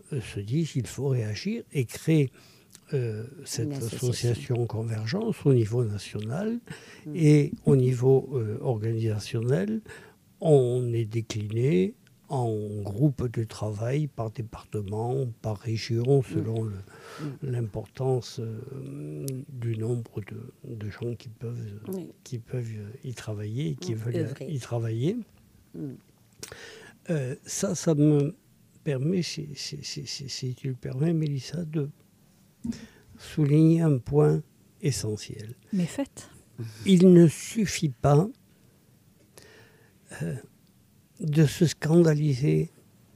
euh, se disent qu'il faut réagir et créer euh, cette association. association Convergence au niveau national Mmh. et au niveau euh, organisationnel. On est décliné en groupe de travail par département, par région, selon le, Mmh. l'importance euh, du nombre de, de gens qui peuvent, Oui. qui peuvent y travailler, et qui Mmh. veulent Œuvrer. y travailler. Mmh. Euh, ça, ça me permet, si, si, si, si, si tu le permets, Mélissa, de souligner un point essentiel. Mais faites. Il ne suffit pas euh, de se scandaliser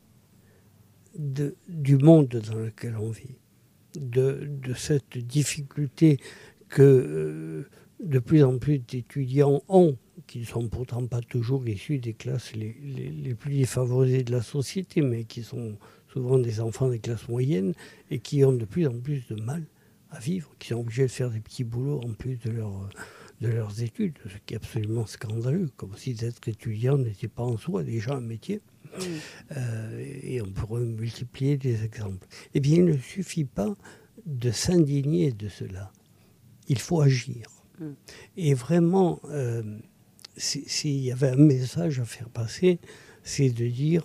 de, du monde dans lequel on vit, de, de cette difficulté que euh, de plus en plus d'étudiants ont, qui ne sont pourtant pas toujours issus des classes les, les, les plus défavorisées de la société, mais qui sont souvent des enfants des classes moyennes et qui ont de plus en plus de mal à vivre, qui sont obligés de faire des petits boulots en plus de, leur, de leurs études, ce qui est absolument scandaleux, comme si d'être étudiant n'était pas en soi déjà un métier. Mmh. Euh, et on pourrait multiplier des exemples. Eh bien, il ne suffit pas de s'indigner de cela. Il faut agir. Mmh. Et vraiment, euh, s'il y avait un message à faire passer, c'est de dire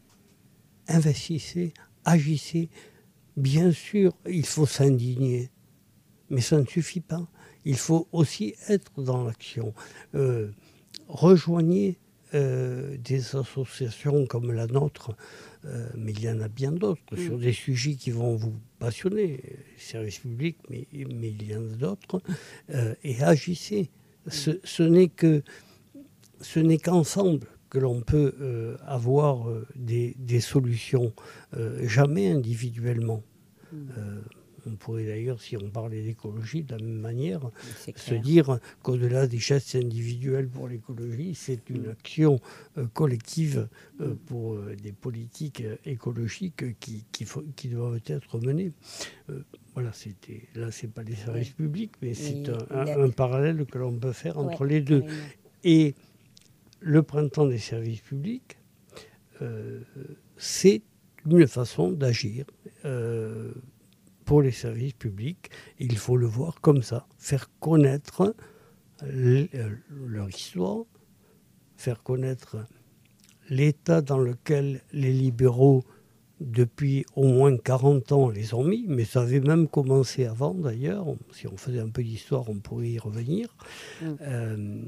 investissez, agissez. Bien sûr, il faut s'indigner, mais ça ne suffit pas. Il faut aussi être dans l'action. Euh, rejoignez euh, des associations comme la nôtre, euh, mais il y en a bien d'autres, mmh. sur des sujets qui vont vous passionner, les services publics, mais, mais il y en a d'autres, euh, et agissez. Mmh. Ce, ce n'est que, ce n'est qu'ensemble que l'on peut euh, avoir euh, des, des solutions, euh, jamais individuellement. Mmh. Euh, on pourrait d'ailleurs, si on parlait d'écologie, de la même manière, se dire qu'au-delà des gestes individuels pour l'écologie, c'est une mmh. action euh, collective euh, pour euh, des politiques euh, écologiques qui, qui, faut, qui doivent être menées. Euh, voilà, c'était, là, ce n'est pas les services ouais. publics, mais c'est un, un, un parallèle que l'on peut faire entre ouais, les deux. Carrément. Et le printemps des services publics, euh, c'est une façon d'agir euh, pour les services publics. Il faut le voir comme ça, faire connaître le, leur histoire, faire connaître l'état dans lequel les libéraux, depuis au moins quarante ans, les ont mis, mais ça avait même commencé avant d'ailleurs. Si on faisait un peu d'histoire, on pourrait y revenir. Mmh. Euh,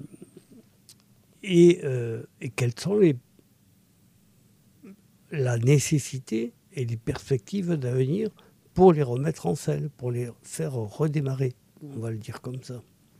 Et, euh, et quelles sont les, la nécessité et les perspectives d'avenir pour les remettre en selle, pour les faire redémarrer, on va le dire comme ça.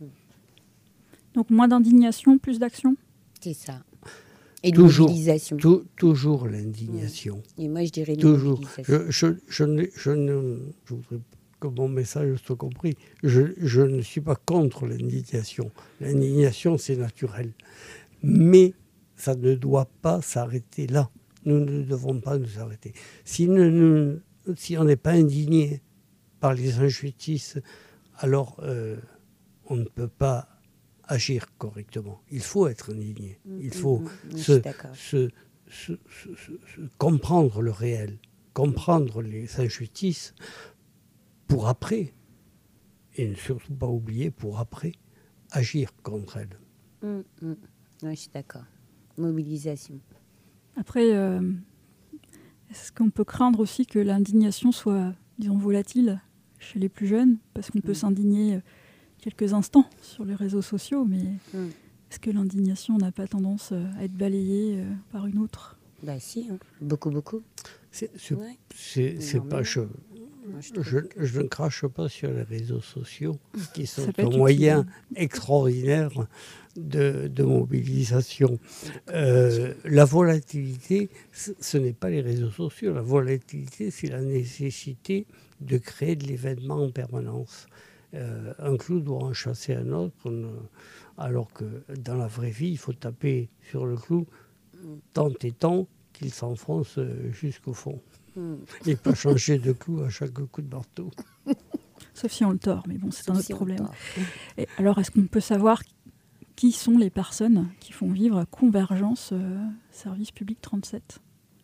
Donc moins d'indignation, plus d'action ? C'est ça. Et de toujours, mobilisation. Tout, toujours l'indignation. Et moi, je dirais toujours. mobilisation. Je, je, je, ne, je, ne, je voudrais que mon message soit compris. Je, je ne suis pas contre l'indignation. L'indignation, c'est naturel. Mais ça ne doit pas s'arrêter là. Nous ne devons pas nous arrêter. Si, nous, nous, si on n'est pas indigné par les injustices, alors euh, on ne peut pas agir correctement. Il faut être indigné. Il faut mmh, se, se, se, se, comprendre le réel, comprendre les injustices pour après, et ne surtout pas oublier pour après, agir contre elles. Mmh, mmh. Oui, je suis d'accord. Mobilisation. Après, euh, est-ce qu'on peut craindre aussi que l'indignation soit, disons, volatile chez les plus jeunes ? Parce qu'on peut mmh. s'indigner quelques instants sur les réseaux sociaux, mais mmh. est-ce que l'indignation n'a pas tendance à être balayée euh, par une autre ? Bah si, hein. beaucoup, beaucoup. C'est, c'est, ouais. c'est, c'est pas... Je, je, je, je ne crache pas sur les réseaux sociaux, qui sont un moyen utile. extraordinaire de, de mobilisation. Euh, la volatilité, ce n'est pas les réseaux sociaux. La volatilité, c'est la nécessité de créer de l'événement en permanence. Euh, un clou doit en chasser un autre, alors que dans la vraie vie, il faut taper sur le clou tant et tant qu'il s'enfonce jusqu'au fond. Mm. Et pas changer de clou à chaque coup de marteau. Sauf si on le tord, mais bon, c'est Sauf un autre si problème. Et alors, est-ce qu'on peut savoir qui sont les personnes qui font vivre Convergence euh, Service Public trente-sept ?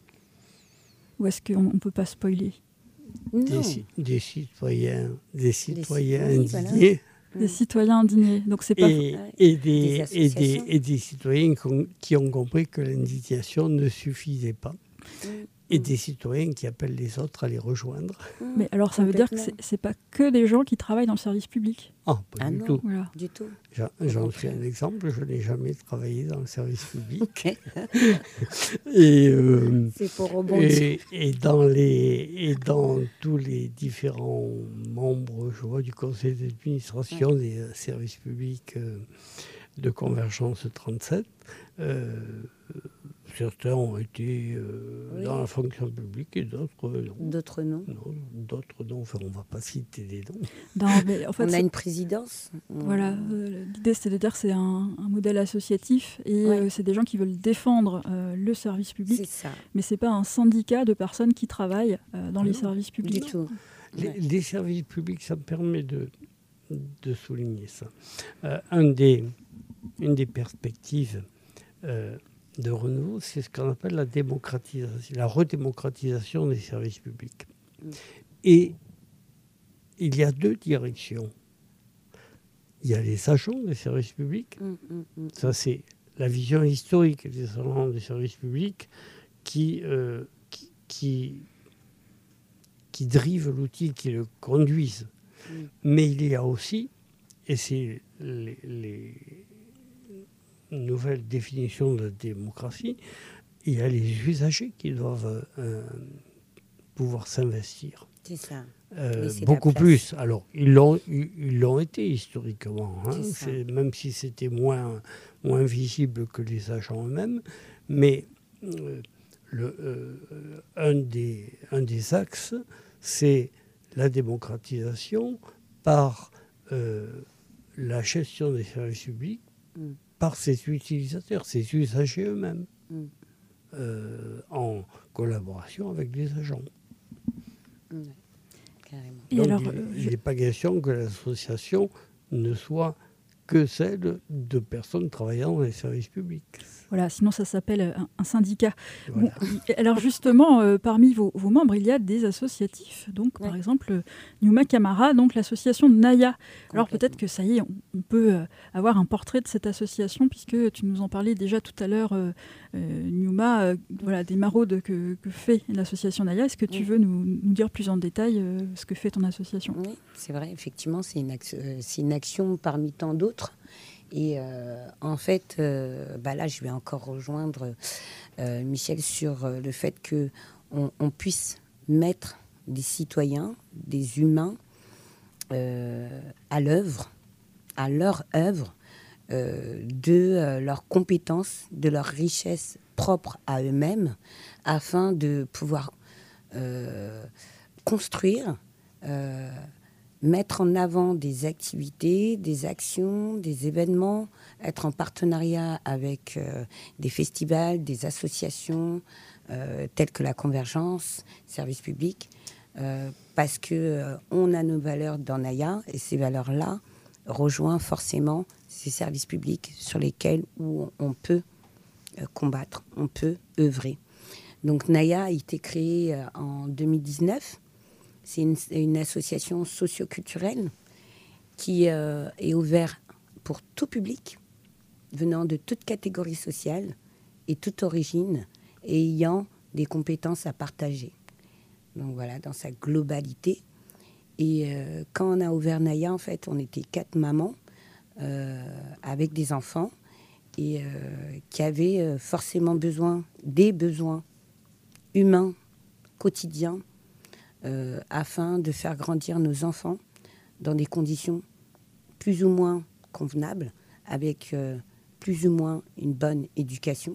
mm. Ou est-ce qu'on ne peut pas spoiler? Des, ci- des citoyens, des citoyens oui, voilà. indignés Des citoyens indignés. Donc c'est pas... et, Ouais. et, des, Des et, des, associations. et des citoyens qui ont, qui ont compris que l'indignation ne suffisait pas. Et des citoyens qui appellent les autres à les rejoindre. Mais alors ça veut dire que Complètement. c'est, c'est pas que des gens qui travaillent dans le service public. Ah, pas Ah du non. tout. Voilà. Du tout. J'en, j'en suis un exemple, je n'ai jamais travaillé dans le service public. Et, euh, C'est pour rebondir. et, et, dans les, et dans tous les différents membres, je vois, du conseil d'administration des euh, services publics euh, de Convergence trente-sept, euh, certains ont été euh, Oui. dans la fonction publique et d'autres euh, non. D'autres non. Non, d'autres non, enfin on ne va pas citer des noms. Non, mais en fait, On a c'est- une présidence. On- voilà, euh, l'idée c'était de dire que c'est un, un modèle associatif et Ouais. euh, c'est des gens qui veulent défendre euh, le service public, C'est ça. mais c'est pas un syndicat de personnes qui travaillent euh, dans Ah les non, services Du publics. tout. Les, Ouais. les services publics, ça me permet de, de souligner ça. Euh, un des, une des perspectives euh, de renouveau, c'est ce qu'on appelle la démocratisation, la redémocratisation des services publics. Mm. Et il y a deux directions. Il y a les agents des services publics, Hum, hum, hum. ça c'est la vision historique des agents des services publics qui, euh, qui, qui, qui drivent l'outil, qui le conduisent. Mm. Mais il y a aussi, et c'est les, les nouvelles définitions de la démocratie, il y a les usagers qui doivent euh, pouvoir s'investir. C'est ça. Euh, Laisser la beaucoup place. plus. Alors, ils l'ont, ils, ils l'ont été historiquement, hein. C'est ça. C'est- même si c'était moins, moins visible que les agents eux-mêmes. Mais euh, le, euh, un, des, un des axes, c'est la démocratisation par euh, la gestion des services publics, Mm. par ses utilisateurs, ses usagers eux-mêmes, Mm. euh, en collaboration avec les agents. Ouais, carrément. Et Donc, alors, il- euh, il je- n'est pas question que l'association ne soit que celle de personnes travaillant dans les services publics. Voilà, sinon ça s'appelle un, un syndicat. Voilà. Bon, y- alors justement, euh, parmi vos, vos membres, il y a des associatifs. Donc, par Ouais. exemple, euh, Numa Camara, donc l'association Naya. Alors Complètement. peut-être que ça y est, on, on peut euh, avoir un portrait de cette association, puisque tu nous en parlais déjà tout à l'heure, euh, euh, Numa, euh, voilà, des maraudes que, que fait l'association Naya. Est-ce que tu Oui. veux nous, nous dire plus en détail euh, ce que fait ton association? Oui, c'est vrai, effectivement, c'est une, action, euh, c'est une action parmi tant d'autres. Et euh, en fait, euh, bah là, je vais encore rejoindre euh, Michel sur euh, le fait que on, on puisse mettre des citoyens, des humains euh, à l'œuvre, à leur œuvre, euh, de euh, leurs compétences, de leurs richesses propres à eux-mêmes, afin de pouvoir euh, construire, euh, mettre en avant des activités, des actions, des événements, être en partenariat avec euh, des festivals, des associations euh, telles que la Convergence, Service Public, euh, parce que euh, on a nos valeurs dans Naya et ces valeurs-là rejoignent forcément ces services publics sur lesquels où on peut euh, combattre, on peut œuvrer. Donc Naya a été créée euh, en deux mille dix-neuf. C'est une, une association socio-culturelle qui euh, est ouverte pour tout public, venant de toute catégorie sociale et toute origine, et ayant des compétences à partager. Donc voilà, dans sa globalité. Et euh, quand on a ouvert Naya, en fait, on était quatre mamans euh, avec des enfants et euh, qui avaient euh, forcément besoin, des besoins humains, quotidiens, Euh, afin de faire grandir nos enfants dans des conditions plus ou moins convenables, avec euh, plus ou moins une bonne éducation.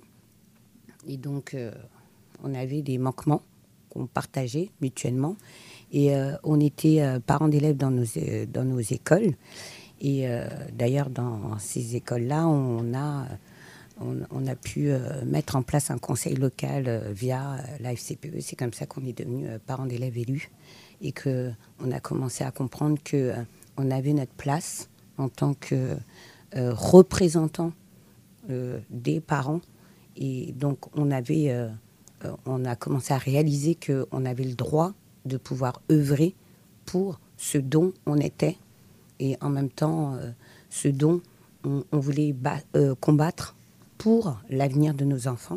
Et donc, euh, on avait des manquements qu'on partageait mutuellement. Et euh, on était euh, parents d'élèves dans nos, euh, dans nos écoles. Et euh, d'ailleurs, dans ces écoles-là, on a... On, on a pu euh, mettre en place un conseil local euh, via euh, la F C P E. C'est comme ça qu'on est devenu euh, parents d'élèves élus et qu'on a commencé à comprendre qu'on euh, avait notre place en tant que euh, représentant euh, des parents. Et donc, on avait euh, euh, on a commencé à réaliser qu'on avait le droit de pouvoir œuvrer pour ce dont on était et en même temps euh, ce dont on, on voulait ba- euh, combattre pour l'avenir de nos enfants.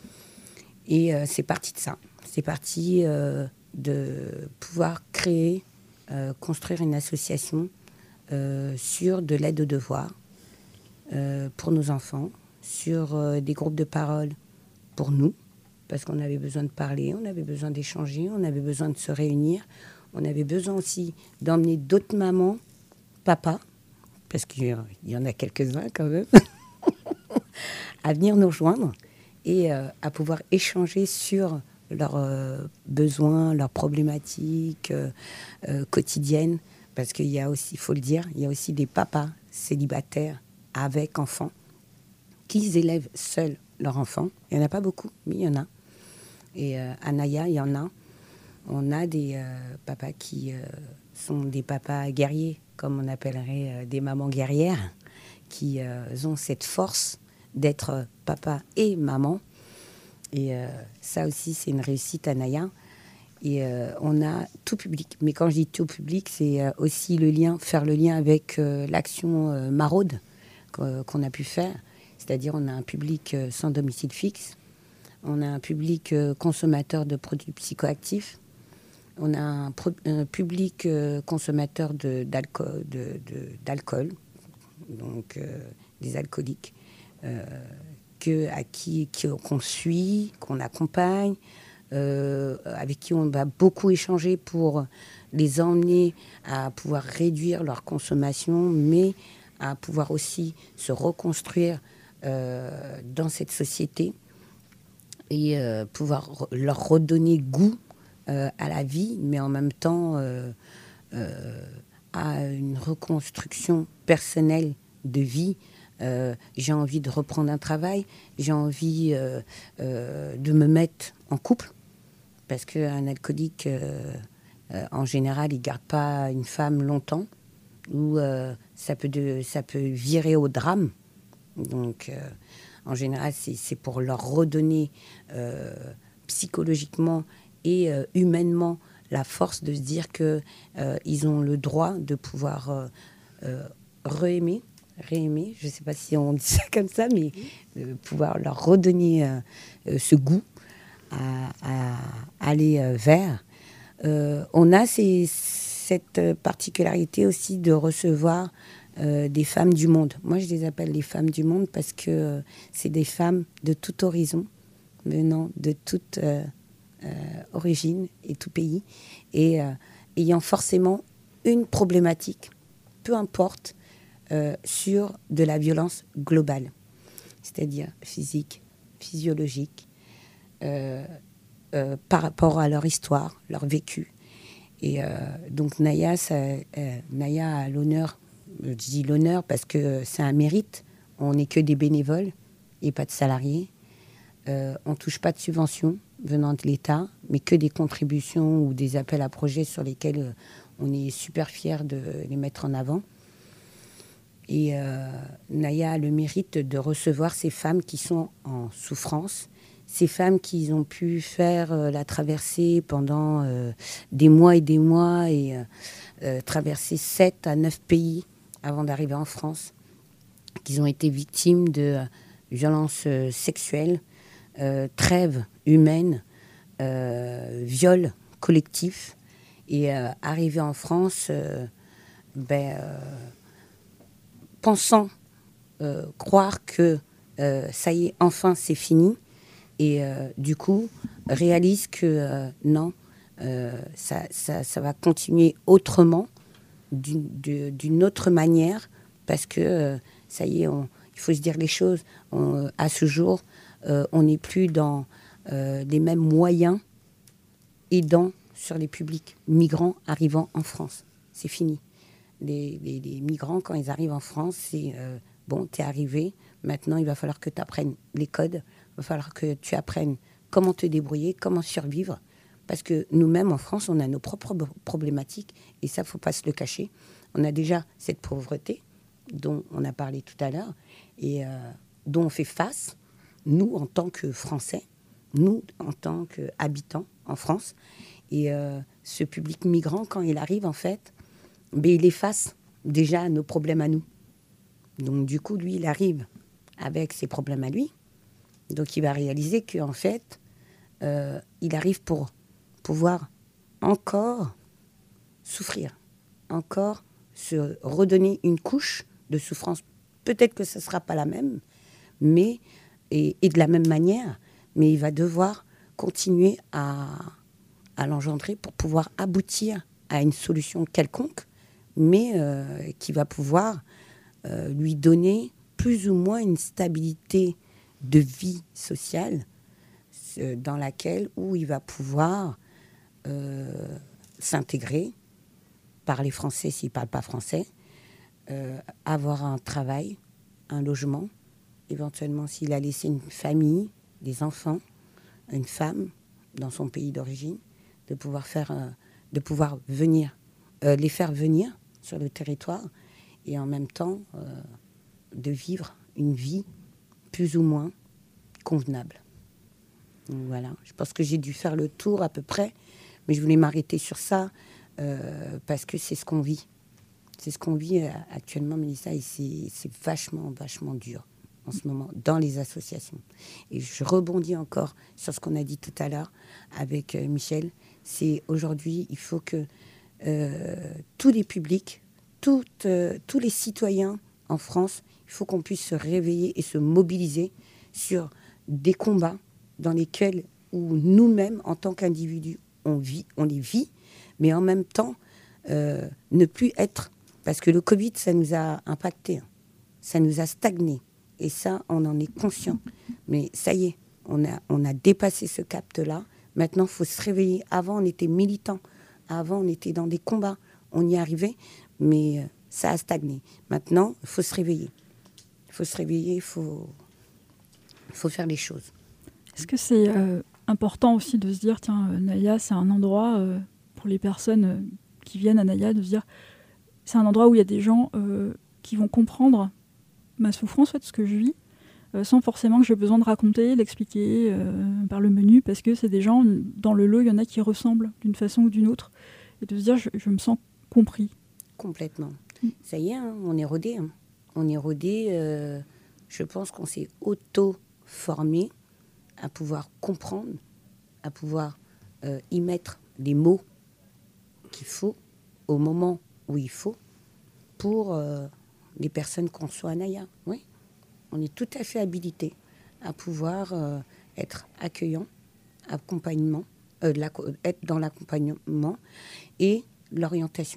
Et euh, c'est parti de ça. C'est parti euh, de pouvoir créer, euh, construire une association euh, sur de l'aide aux devoirs euh, pour nos enfants, sur euh, des groupes de parole pour nous, parce qu'on avait besoin de parler, on avait besoin d'échanger, on avait besoin de se réunir, on avait besoin aussi d'emmener d'autres mamans, papas, parce qu'il y en a quelques-uns quand même, à venir nous rejoindre et euh, à pouvoir échanger sur leurs euh, besoins, leurs problématiques euh, euh, quotidiennes. Parce qu'il y a aussi, il faut le dire, il y a aussi des papas célibataires avec enfants qui élèvent seuls leurs enfants. Il n'y en a pas beaucoup, mais il y en a. Et euh, à Naya, il y en a. On a des euh, papas qui euh, sont des papas guerriers, comme on appellerait euh, des mamans guerrières, qui euh, ont cette force d'être papa et maman. Et euh, ça aussi, c'est une réussite à Naya. Et euh, on a tout public. Mais quand je dis tout public, c'est euh, aussi le lien, faire le lien avec euh, l'action euh, maraude euh, qu'on a pu faire. C'est-à-dire, on a un public euh, sans domicile fixe. On a un public euh, consommateur de produits psychoactifs. On a un, pro- un public euh, consommateur de, d'alcool, de, de, d'alcool, donc euh, des alcooliques. Euh, que, à qui, qui qu'on suit, qu'on accompagne, euh, avec qui on va beaucoup échanger pour les emmener à pouvoir réduire leur consommation, mais à pouvoir aussi se reconstruire euh, dans cette société et euh, pouvoir leur redonner goût euh, à la vie, mais en même temps euh, euh, à une reconstruction personnelle de vie. Euh, j'ai envie de reprendre un travail, j'ai envie euh, euh, de me mettre en couple, parce qu'un alcoolique, euh, euh, en général, il ne garde pas une femme longtemps, ou euh, ça, peut de, ça peut virer au drame. Donc, euh, en général, c'est, c'est pour leur redonner euh, psychologiquement et euh, humainement la force de se dire qu'ils euh, ont le droit de pouvoir euh, euh, re-aimer, réaimer, je ne sais pas si on dit ça comme ça, mais euh, pouvoir leur redonner euh, euh, ce goût à, à aller euh, vers. Euh, on a ces, cette particularité aussi de recevoir euh, des femmes du monde. Moi, je les appelle les femmes du monde parce que euh, c'est des femmes de tout horizon, venant de toute euh, euh, origine et tout pays, et euh, ayant forcément une problématique, peu importe, Euh, sur de la violence globale, c'est-à-dire physique, physiologique, euh, euh, par rapport à leur histoire, leur vécu. Et euh, donc Naya, ça, euh, Naya a l'honneur, je dis l'honneur parce que c'est un mérite, on n'est que des bénévoles et pas de salariés. Euh, on ne touche pas de subventions venant de l'État, mais que des contributions ou des appels à projets sur lesquels euh, on est super fiers de les mettre en avant. Et euh, Naya a le mérite de recevoir ces femmes qui sont en souffrance, ces femmes qui ont pu faire euh, la traversée pendant euh, des mois et des mois et euh, euh, traverser sept à neuf pays avant d'arriver en France, qui ont été victimes de euh, violences euh, sexuelles, euh, trêves humaines, euh, viols collectifs. Et euh, arriver en France, euh, ben... Euh, pensant euh, croire que euh, ça y est, enfin c'est fini, et euh, du coup réalise que euh, non, euh, ça, ça, ça va continuer autrement, d'une, de, d'une autre manière, parce que euh, ça y est, on, il faut se dire les choses, on, à ce jour, euh, on n'est plus dans euh, les mêmes moyens aidant sur les publics migrants arrivant en France. C'est fini. Les, les, les migrants, quand ils arrivent en France, c'est euh, bon, t'es arrivé, maintenant il va falloir que tu apprennes les codes, il va falloir que tu apprennes comment te débrouiller, comment survivre, parce que nous-mêmes en France, on a nos propres problématiques, et ça, il ne faut pas se le cacher. On a déjà cette pauvreté dont on a parlé tout à l'heure, et euh, dont on fait face, nous, en tant que Français, nous, en tant qu'habitants en France. Et euh, ce public migrant, quand il arrive, en fait, ben, il efface déjà nos problèmes à nous. Donc, du coup, lui, il arrive avec ses problèmes à lui. Donc, il va réaliser qu'en fait, euh, il arrive pour pouvoir encore souffrir, encore se redonner une couche de souffrance. Peut-être que ce ne sera pas la même, mais, et, et de la même manière, mais il va devoir continuer à, à l'engendrer pour pouvoir aboutir à une solution quelconque, mais euh, qui va pouvoir euh, lui donner plus ou moins une stabilité de vie sociale euh, dans laquelle, où il va pouvoir euh, s'intégrer, parler français s'il ne parle pas français, euh, avoir un travail, un logement, éventuellement s'il a laissé une famille, des enfants, une femme dans son pays d'origine, de pouvoir faire, euh, de pouvoir venir, euh, les faire venir sur le territoire et en même temps euh, de vivre une vie plus ou moins convenable. Donc voilà, je pense que j'ai dû faire le tour à peu près, mais je voulais m'arrêter sur ça euh, parce que c'est ce qu'on vit. C'est ce qu'on vit actuellement, Mélissa, et c'est, c'est vachement, vachement dur en ce moment dans les associations. Et je rebondis encore sur ce qu'on a dit tout à l'heure avec euh, Michel. C'est aujourd'hui, il faut que euh, tous les publics, toutes, euh, tous les citoyens en France, il faut qu'on puisse se réveiller et se mobiliser sur des combats dans lesquels où nous-mêmes, en tant qu'individus, on vit, on les vit, mais en même temps, euh, ne plus être... Parce que le Covid, ça nous a impacté, hein. Ça nous a stagné. Et ça, on en est conscient. Mais ça y est, on a, on a dépassé ce cap-là. Maintenant, il faut se réveiller. Avant, on était militants. Avant, on était dans des combats. On y arrivait, mais ça a stagné. Maintenant, il faut se réveiller. Il faut se réveiller, il faut, il faut faire les choses. Est-ce que c'est euh, important aussi de se dire, tiens, euh, Naya, c'est un endroit euh, pour les personnes euh, qui viennent à Naya, de se dire, c'est un endroit où il y a des gens euh, qui vont comprendre ma souffrance, en fait, ce que je vis, euh, sans forcément que j'ai besoin de raconter, d'expliquer euh, par le menu, parce que c'est des gens, dans le lot, il y en a qui ressemblent d'une façon ou d'une autre, et de se dire, je, je me sens compris. Complètement. Mmh. Ça y est, hein, on est rodé. Hein. On est rodé. Euh, je pense qu'on s'est auto-formé à pouvoir comprendre, à pouvoir euh, y mettre les mots qu'il faut au moment où il faut pour euh, les personnes qu'on soit à Naya. Oui, on est tout à fait habilité à pouvoir euh, être accueillant, accompagnement, euh, être dans l'accompagnement et l'orientation.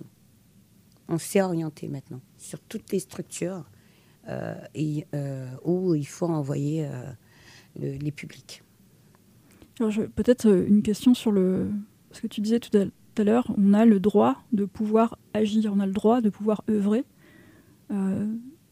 On s'est orienté maintenant sur toutes les structures euh, et, euh, où il faut envoyer euh, le, les publics. Alors je, peut-être une question sur le... Ce que tu disais tout à, tout à l'heure, on a le droit de pouvoir agir, on a le droit de pouvoir œuvrer. Euh,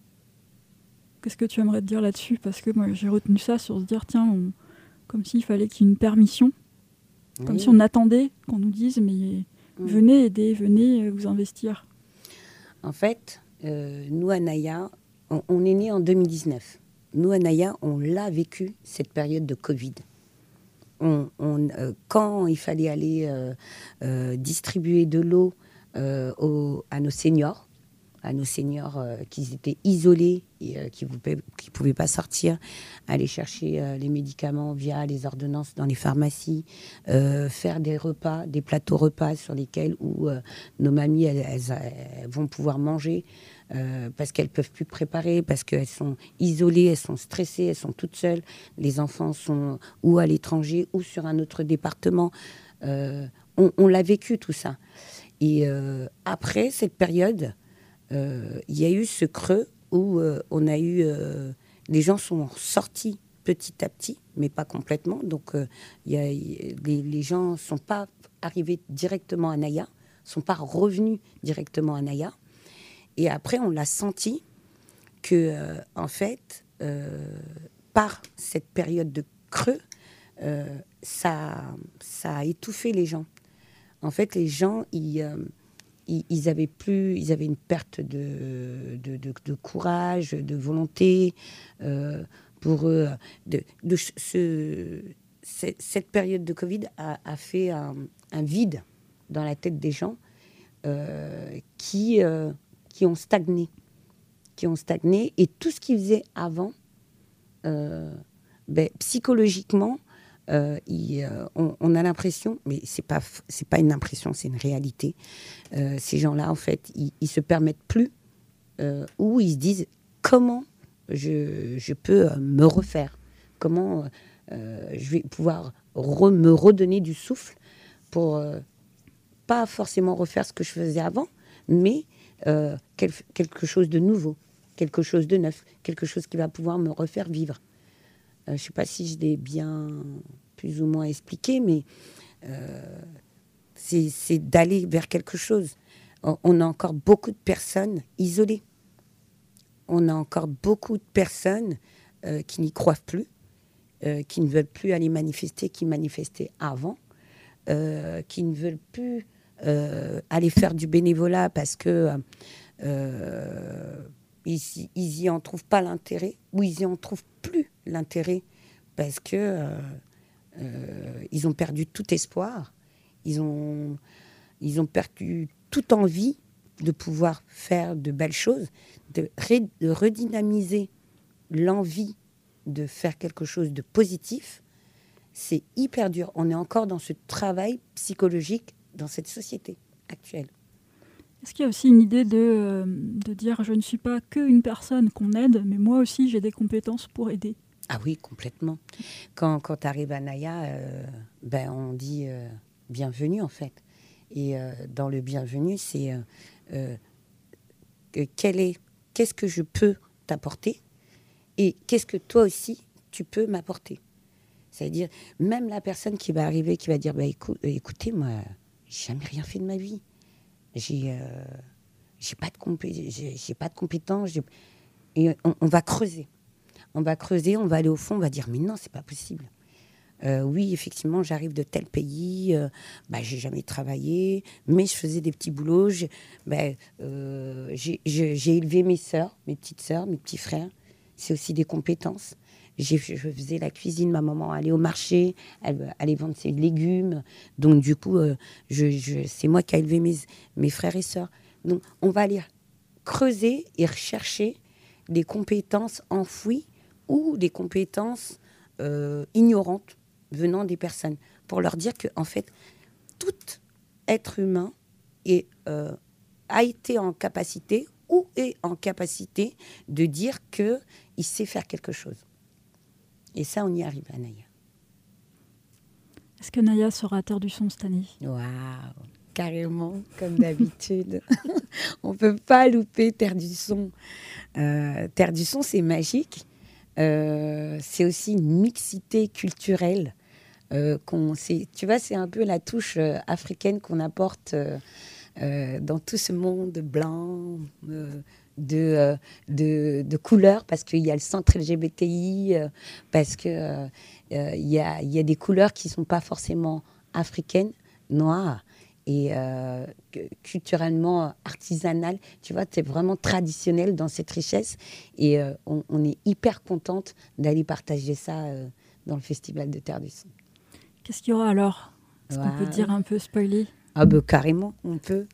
qu'est-ce que tu aimerais te dire là-dessus ? Parce que moi j'ai retenu ça sur se dire, tiens, on, comme s'il fallait qu'il y ait une permission, oui. Comme si on attendait qu'on nous dise, mais oui. Venez aider, venez vous investir. En fait, euh, nous à Naya, on, on est né en deux mille dix-neuf. Nous à Naya, on l'a vécu, cette période de Covid. On, on, euh, quand il fallait aller euh, euh, distribuer de l'eau euh, aux, à nos seniors, à nos seniors euh, qui étaient isolés et euh, qui ne pouvaient pas sortir, aller chercher euh, les médicaments via les ordonnances dans les pharmacies, euh, faire des repas, des plateaux repas sur lesquels où, euh, nos mamies elles, elles, elles vont pouvoir manger euh, parce qu'elles ne peuvent plus préparer, parce qu'elles sont isolées, elles sont stressées, elles sont toutes seules. Les enfants sont ou à l'étranger ou sur un autre département. Euh, on, on l'a vécu tout ça. Et euh, après cette période, il euh, y a eu ce creux où euh, on a eu... Euh, les gens sont sortis petit à petit, mais pas complètement. Donc, euh, y a, y, les, les gens ne sont pas arrivés directement à Naya, ne sont pas revenus directement à Naya. Et après, on l'a senti que, euh, en fait, euh, par cette période de creux, euh, ça, ça a étouffé les gens. En fait, les gens, ils... Euh, Ils avaient plus, ils avaient une perte de, de, de, de courage, de volonté. Euh, pour eux, de, de se, c'est, cette période de Covid a, a fait un, un vide dans la tête des gens euh, qui, euh, qui ont stagné. Qui ont stagné. Et tout ce qu'ils faisaient avant, euh, ben, psychologiquement, euh, il, euh, on, on a l'impression, mais ce n'est pas, c'est pas une impression, c'est une réalité. Euh, ces gens-là, en fait, ils ne se permettent plus euh, ou ils se disent comment je, je peux me refaire, comment euh, je vais pouvoir re, me redonner du souffle pour euh, pas forcément refaire ce que je faisais avant, mais euh, quel, quelque chose de nouveau, quelque chose de neuf, quelque chose qui va pouvoir me refaire vivre. Euh, je ne sais pas si je l'ai bien plus ou moins expliqué, mais euh, c'est, c'est d'aller vers quelque chose. On a encore beaucoup de personnes isolées. On a encore beaucoup de personnes euh, qui n'y croient plus, euh, qui ne veulent plus aller manifester, qui manifestaient avant, euh, qui ne veulent plus euh, aller faire du bénévolat parce que euh, ils, ils y en trouvent pas l'intérêt, ou ils y en trouvent plus l'intérêt parce que euh, euh, ils ont perdu tout espoir, ils ont, ils ont perdu toute envie de pouvoir faire de belles choses, de, ré, de redynamiser l'envie de faire quelque chose de positif. C'est hyper dur. On est encore dans ce travail psychologique dans cette société actuelle. Est-ce qu'il y a aussi une idée de, euh, de dire je ne suis pas qu'une personne qu'on aide, mais moi aussi j'ai des compétences pour aider? Ah oui, complètement. Quand, quand tu arrives à Naya, euh, ben on dit euh, bienvenue en fait. Et euh, dans le bienvenu, c'est euh, euh, quel est, qu'est-ce que je peux t'apporter et qu'est-ce que toi aussi tu peux m'apporter. C'est-à-dire, même la personne qui va arriver, qui va dire bah, écoute, écoutez, moi, j'ai jamais rien fait de ma vie. J'ai, euh, j'ai pas de compé- j'ai, j'ai pas de compétences. J'ai... Et on, on va creuser. On va creuser, on va aller au fond, on va dire mais non, c'est pas possible. Euh, oui, effectivement, j'arrive de tel pays, euh, bah, j'ai jamais travaillé, mais je faisais des petits boulots. J'ai, bah, euh, j'ai, j'ai, j'ai élevé mes sœurs, mes petites sœurs, mes petits frères. C'est aussi des compétences. J'ai, je faisais la cuisine, ma maman allait au marché, elle allait vendre ses légumes. Donc, du coup, euh, je, je, c'est moi qui ai élevé mes, mes frères et sœurs. Donc, on va aller creuser et rechercher des compétences enfouies ou des compétences euh, ignorantes venant des personnes, pour leur dire que en fait, tout être humain est, euh, a été en capacité ou est en capacité de dire qu'il sait faire quelque chose. Et ça, on y arrive à Naya. Est-ce que Naya sera à Terre du Son cette année? Waouh, carrément, comme d'habitude. On ne peut pas louper Terre du Son. Euh, Terre du Son, c'est magique. Euh, c'est aussi une mixité culturelle. Euh, qu'on, c'est, tu vois, c'est un peu la touche euh, africaine qu'on apporte euh, euh, dans tout ce monde blanc, euh, de, euh, de, de couleurs, parce qu'il y a le centre L G B T I, euh, parce qu'il euh, euh, y, a, y a des couleurs qui ne sont pas forcément africaines, noires, et euh, culturellement artisanales. Tu vois, c'est vraiment traditionnel dans cette richesse. Et euh, on, on est hyper contente d'aller partager ça euh, dans le Festival de Terre du Son. Qu'est-ce qu'il y aura alors? Est-ce Wow. qu'on peut dire un peu spoiler? Ah ben carrément, on peut.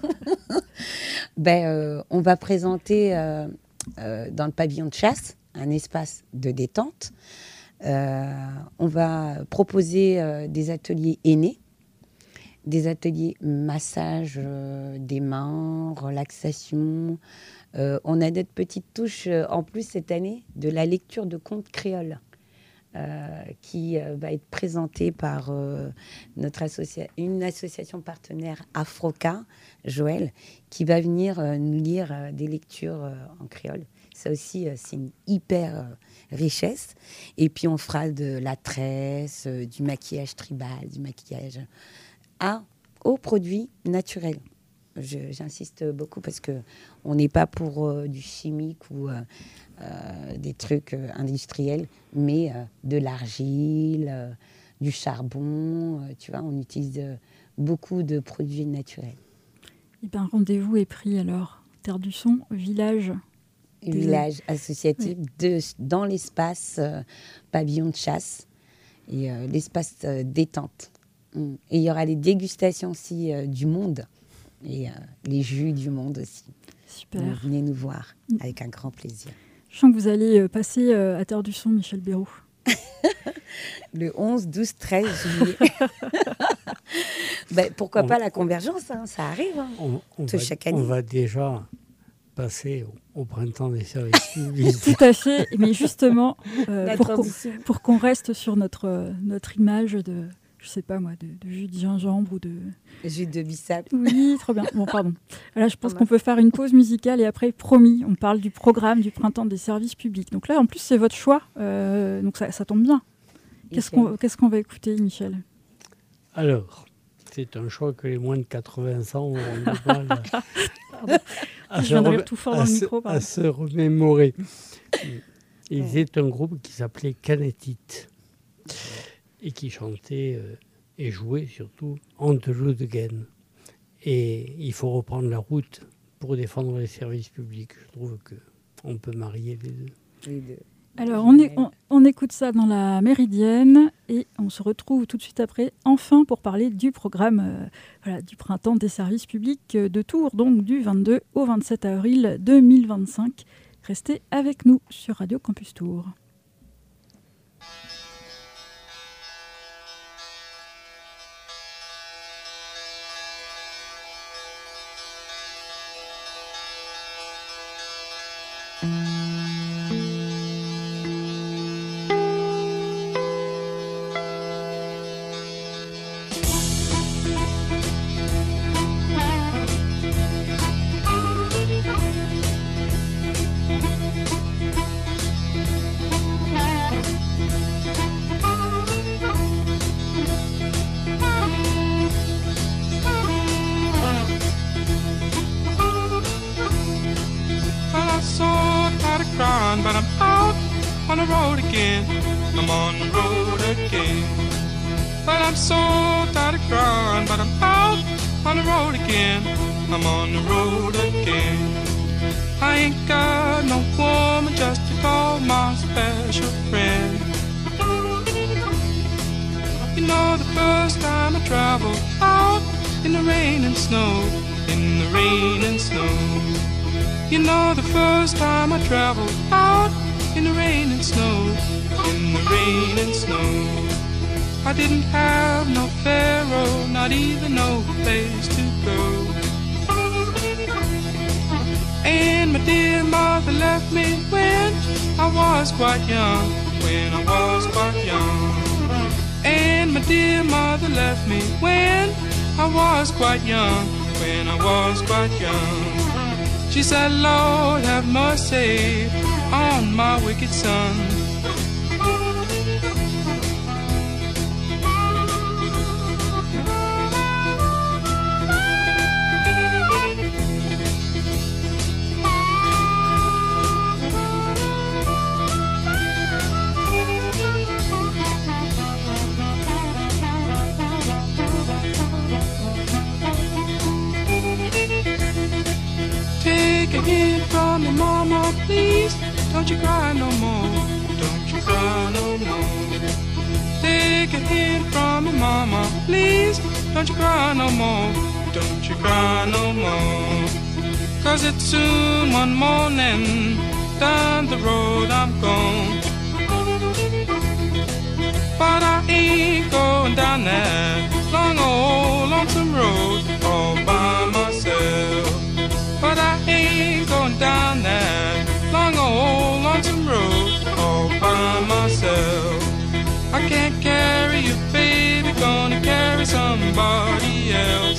ben, euh, on va présenter euh, euh, dans le pavillon de chasse un espace de détente. Euh, on va proposer euh, des ateliers aînés, des ateliers massage euh, des mains, relaxation. Euh, on a notre petite touche euh, en plus cette année de la lecture de contes créoles. Euh, qui euh, va être présentée par euh, notre associa- une association partenaire Afroca, Joël, qui va venir euh, nous lire euh, des lectures euh, en créole. Ça aussi, euh, c'est une hyper euh, richesse. Et puis, on fera de la tresse, euh, du maquillage tribal, du maquillage à, aux produits naturels. Je, j'insiste beaucoup parce qu'on n'est pas pour euh, du chimique ou euh, euh, des trucs euh, industriels, mais euh, de l'argile, euh, du charbon. Euh, tu vois, on utilise euh, beaucoup de produits naturels. Eh bien, rendez-vous est pris alors. Terre du Son, village. Village associatif oui. de, dans l'espace euh, pavillon de chasse. et euh, l'espace euh, détente. Mm. Et il y aura les dégustations aussi euh, du monde et euh, les jus du monde aussi. Super. Donc, venez nous voir avec un grand plaisir. Je sens que vous allez euh, passer euh, à Terre du Son, Michel Béraud. Le onze, douze, treize juillet. ben, pourquoi on, pas la convergence, hein, ça arrive. Hein. On, on, va, chaque année. on va déjà passer au, au printemps des services publics. Tout à fait, mais justement, euh, pour, qu'on, transition. pour qu'on reste sur notre, euh, notre image de, je sais pas moi, de, de jus de gingembre ou de... Jus de bissap. Oui, trop bien. Bon, pardon. Là, je pense qu'on peut faire une pause musicale et après, promis, on parle du programme du printemps des services publics. Donc là, en plus, c'est votre choix, euh, donc ça, ça tombe bien. Qu'est-ce qu'on, qu'est-ce qu'on va écouter, Michel ? Alors, c'est un choix que les moins de quatre-vingts ans ont du mal à, à, je se, viens de rire rem- tout fort à, dans le se, micro, pardon. à se remémorer. Ils étaient un groupe qui s'appelait Canetit et qui chantait euh, et jouait surtout On the Road Again. Et il faut reprendre la route pour défendre les services publics. Je trouve qu'on peut marier les deux. Les deux. Alors, on, est, on, on écoute ça dans la Méridienne et on se retrouve tout de suite après, enfin, pour parler du programme euh, voilà, du printemps des services publics de Tours, donc du vingt-deux au vingt-sept avril deux mille vingt-cinq. Restez avec nous sur Radio Campus Tours. But I'm out on the road again. I'm on the road again. But I'm so tired of crying. But I'm out on the road again. I'm on the road again. I ain't got no woman just to call my special friend. You know the first time I traveled out in the rain and snow, in the rain and snow. You know the first time I traveled out in the rain and snow, in the rain and snow. I didn't have no pharaoh, not even no place to go. And my dear mother left me when I was quite young, when I was quite young. And my dear mother left me when I was quite young, when I was quite young. She said, Lord, have mercy on my wicked son. Take a hint from me, mama, please. Don't you cry no more. Don't you cry no more. Take a hint from me, mama, please. Don't you cry no more. Don't you cry no more. Cause it's soon one morning. Down the road I'm gone. But I ain't going down that long old lonesome road all by myself. But I ain't going down that long old lonesome road all by myself. I can't carry you, baby, gonna carry somebody else.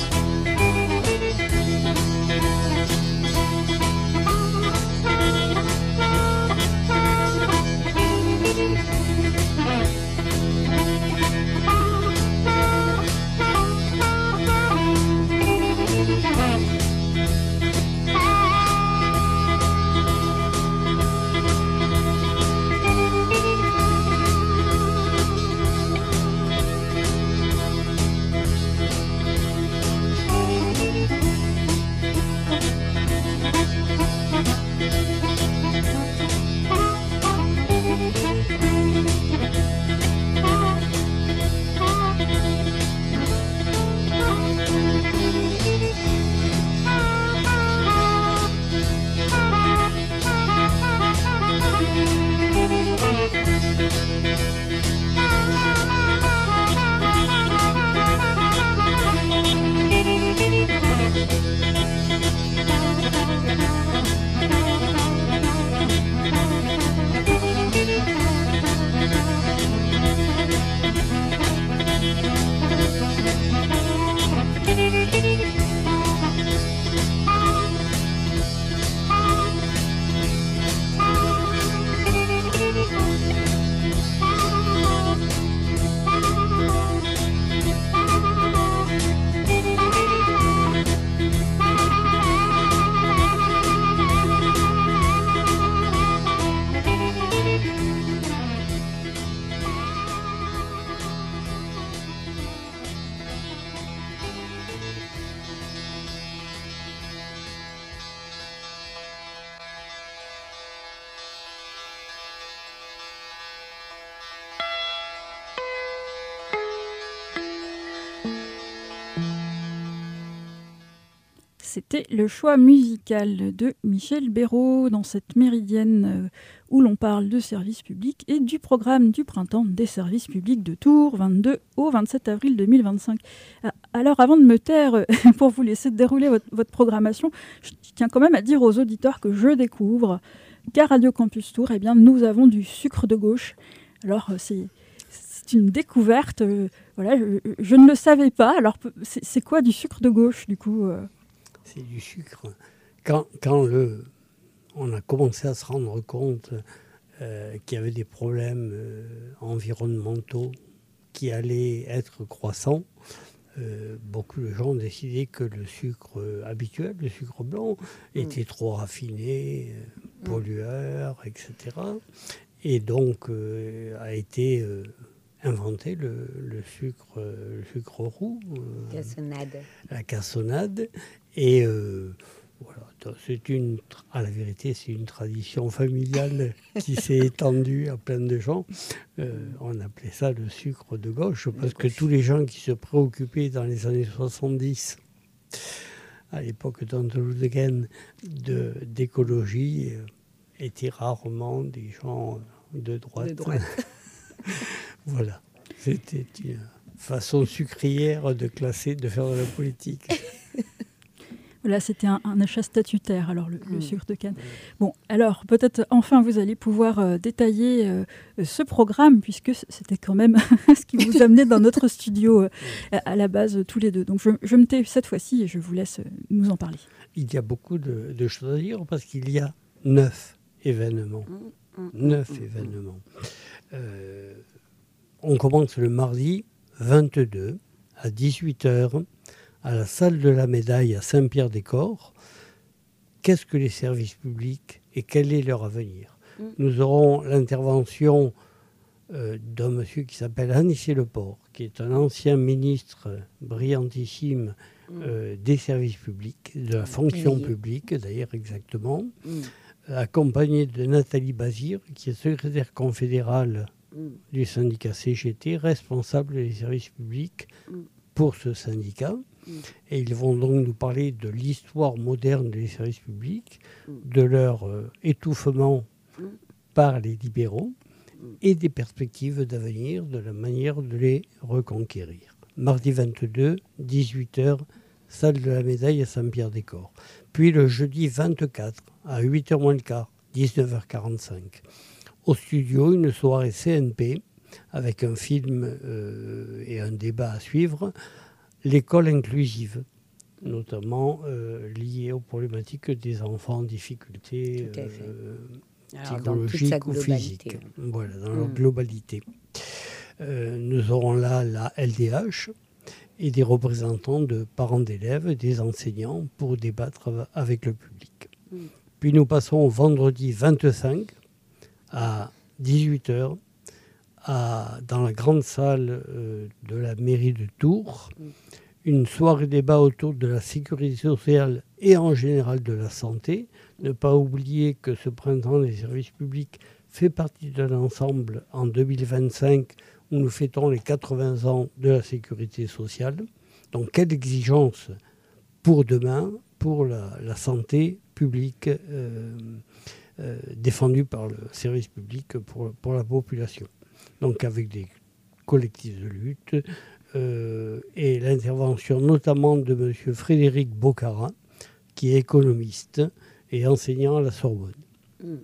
c'était le choix musical de Michel Béraud dans cette méridienne où l'on parle de services publics et du programme du printemps des services publics de Tours, vingt-deux au vingt-sept avril deux mille vingt-cinq. Alors avant de me taire, pour vous laisser dérouler votre, votre programmation, je tiens quand même à dire aux auditeurs que je découvre qu'à Radio Campus Tours, eh bien, nous avons du sucre de gauche. Alors c'est... C'est une découverte, euh, voilà, je, je ne le savais pas. Alors, c'est, c'est quoi du sucre de gauche, du coup euh C'est du sucre. Quand, quand le, on a commencé à se rendre compte euh, qu'il y avait des problèmes euh, environnementaux qui allaient être croissants, euh, beaucoup de gens ont décidé que le sucre euh, habituel, le sucre blanc, mmh. était trop raffiné, euh, pollueur, et cetera. Et donc euh, a été... Euh, inventé le, le, sucre, le sucre roux, euh, cassonade. la cassonade. Et euh, voilà, c'est une, à la vérité, c'est une tradition familiale qui s'est étendue à plein de gens. Euh, on appelait ça le sucre de gauche, parce que tous les gens qui se préoccupaient dans les années soixante-dix, à l'époque d'Andalousienne, de, d'écologie, euh, étaient rarement des gens de droite. De droite. Voilà, c'était une façon sucrière de classer, de faire de la politique. Voilà, c'était un, un achat statutaire, alors le, mmh. le sucre de canne. Bon, alors peut-être enfin vous allez pouvoir euh, détailler euh, ce programme, puisque c'était quand même ce qui vous amenait dans notre studio euh, à, à la base tous les deux. Donc je, je me tais cette fois-ci et je vous laisse nous en parler. Il y a beaucoup de, de choses à dire parce qu'il y a neuf événements. Mmh. Mmh. Neuf mmh. événements. Euh, On commence le mardi vingt-deux à dix-huit heures à la salle de la Médaille à Saint-Pierre-des-Corps. Qu'est-ce que les services publics et quel est leur avenir ? mmh. Nous aurons l'intervention euh, d'un monsieur qui s'appelle Anicet Leport, qui est un ancien ministre brillantissime euh, mmh. des services publics, de la fonction oui. publique d'ailleurs exactement, mmh. accompagné de Nathalie Bazir, qui est secrétaire confédérale du syndicat C G T, responsable des services publics pour ce syndicat. Et ils vont donc nous parler de l'histoire moderne des services publics, de leur euh, étouffement par les libéraux et des perspectives d'avenir, de la manière de les reconquérir. Mardi vingt-deux, dix-huit heures, salle de la Médaille à Saint-Pierre-des-Corps. Puis le jeudi vingt-quatre, à huit heures moins le quart, dix-neuf heures quarante-cinq. Au studio, une soirée C N P avec un film euh, et un débat à suivre, l'école inclusive, notamment euh, liée aux problématiques des enfants en difficulté euh, psychologiques ou physiques. Voilà, dans mmh. leur globalité. Euh, nous aurons là la L D H et des représentants de parents d'élèves, des enseignants pour débattre avec le public. Mmh. Puis nous passons au vendredi vingt-cinq à dix-huit heures à, dans la grande salle euh, de la mairie de Tours, mmh. une soirée débat autour de la sécurité sociale et en général de la santé. Ne pas oublier que ce printemps des services publics fait partie d'un ensemble en deux mille vingt-cinq où nous fêtons les quatre-vingts ans de la sécurité sociale. Donc quelle exigence pour demain, pour la, la santé publique euh, Euh, défendu par le service public pour, pour la population. Donc avec des collectifs de lutte euh, et l'intervention notamment de M. Frédéric Bocara, qui est économiste et enseignant à la Sorbonne. Mm.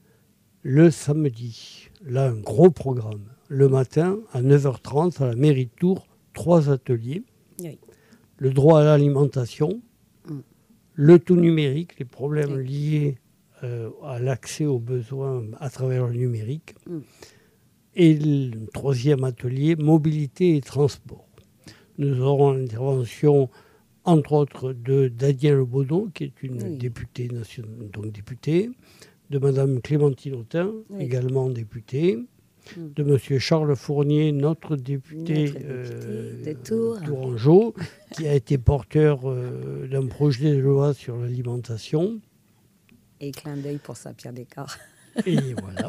Le samedi, là un gros programme. Le matin, à neuf heures trente, à la mairie de Tours, trois ateliers. Oui. Le droit à l'alimentation, mm. le tout numérique, les problèmes oui. liés Euh, à l'accès aux besoins à travers le numérique. Mm. Et le troisième atelier, mobilité et transport. Nous aurons l'intervention, entre autres, de Danielle Baudon, qui est une oui. députée nationale, donc députée, de Mme Clémentine Autain, oui. également députée, mm. de M. Charles Fournier, notre député, notre député euh, de Tours. Tourangeau, qui a été porteur euh, d'un projet de loi sur l'alimentation. Et clin d'œil pour Saint-Pierre-des-Corps. Et voilà.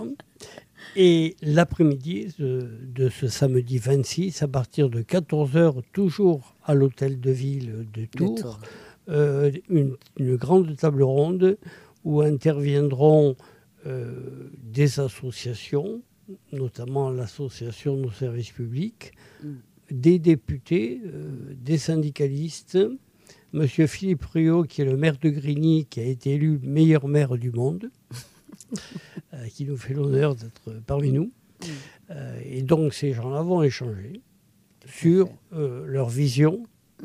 Et l'après-midi de, de ce samedi vingt-six, à partir de quatorze heures, toujours à l'hôtel de ville de Tours, de Tours. euh, une, une grande table ronde où interviendront euh, des associations, notamment l'association de nos services publics, mm. des députés, euh, des syndicalistes, Monsieur Philippe Ruot, qui est le maire de Grigny, qui a été élu meilleur maire du monde, euh, qui nous fait l'honneur d'être parmi nous. Mm. Euh, et donc ces gens-là vont échanger sur euh, leur vision,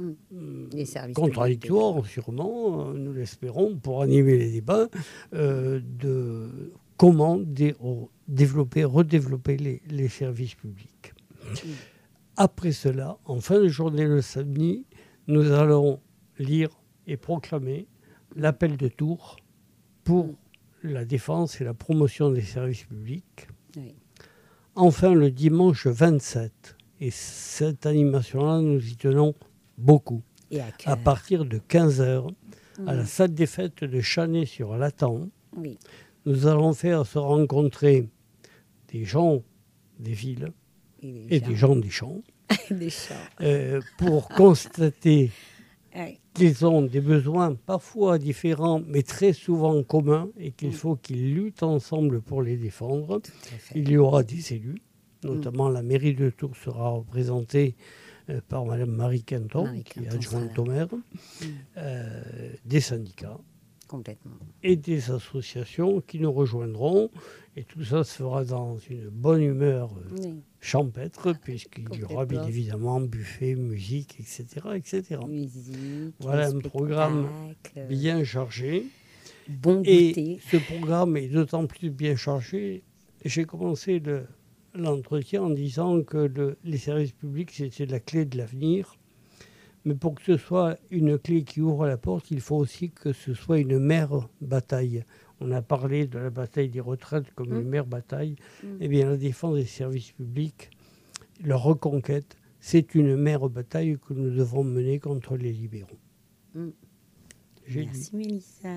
mm. contradictoire sûrement, euh, nous l'espérons, pour animer les débats, euh, de comment dé- développer, redévelopper les, les services publics. Mm. Après cela, en fin de journée le samedi, nous allons lire et proclamer l'appel de Tours pour mm. la défense et la promotion des services publics. Oui. Enfin, le dimanche vingt-sept, et cette animation-là, nous y tenons beaucoup, et à, à partir de quinze heures, mmh. à la salle des fêtes de Chanay-sur-Latan, oui. nous allons faire se rencontrer des gens des villes et, et des gens des champs, des champs. Euh, pour constater oui. qu'ils ont des besoins parfois différents, mais très souvent communs, et qu'il mmh. faut qu'ils luttent ensemble pour les défendre. Il y aura des élus, notamment mmh. la mairie de Tours sera représentée euh, par Mme Marie Quinton, Marie qui Quinton, est adjointe au maire, mmh. euh, des syndicats complètement. Et des associations qui nous rejoindront. Et tout ça se fera dans une bonne humeur euh, oui. champêtre, puisqu'il y aura bien évidemment buffet, musique, et cetera, et cetera. Musique, voilà un programme bien chargé. Bon goûter. Et ce programme est d'autant plus bien chargé. J'ai commencé le, l'entretien en disant que le, les services publics, c'était la clé de l'avenir. Mais pour que ce soit une clé qui ouvre la porte, il faut aussi que ce soit une mère bataille. On a parlé de la bataille des retraites comme mmh. une mère bataille. Mmh. Eh bien, la défense des services publics, leur reconquête, c'est une mère bataille que nous devons mener contre les libéraux. Mmh. Merci, dit. Mélissa.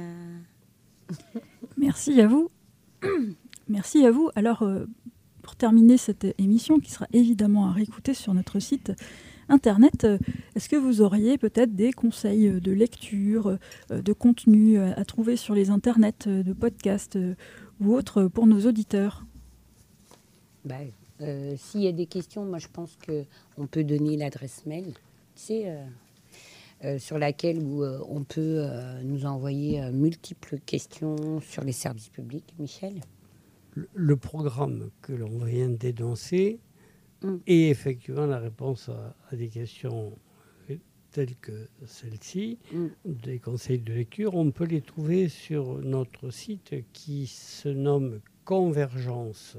Merci à vous. Merci à vous. Alors, euh, pour terminer cette émission, qui sera évidemment à réécouter sur notre site Internet, est-ce que vous auriez peut-être des conseils de lecture, de contenu à trouver sur les internets, de podcasts ou autres pour nos auditeurs ? bah, euh, S'il y a des questions, moi je pense qu'on peut donner l'adresse mail, tu sais, euh, euh, sur laquelle où, euh, on peut euh, nous envoyer euh, multiples questions sur les services publics. Michel ? Le, le programme que l'on vient d'énoncer, et effectivement, la réponse à, à des questions telles que celle-ci, mm. des conseils de lecture, on peut les trouver sur notre site qui se nomme Convergence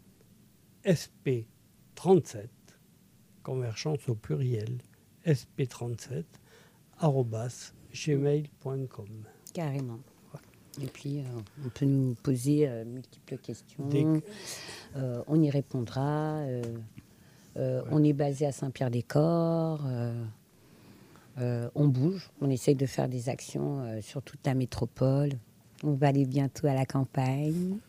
S P trente-sept, Convergence au pluriel, S P trente-sept, arobase gmail point com. Carrément. Et puis, euh, on peut nous poser euh, multiples questions. Des... Euh, on y répondra. Euh, euh, ouais. On est basé à Saint-Pierre-des-Corps. Euh, euh, on bouge. On essaye de faire des actions euh, sur toute la métropole. On va aller bientôt à la campagne.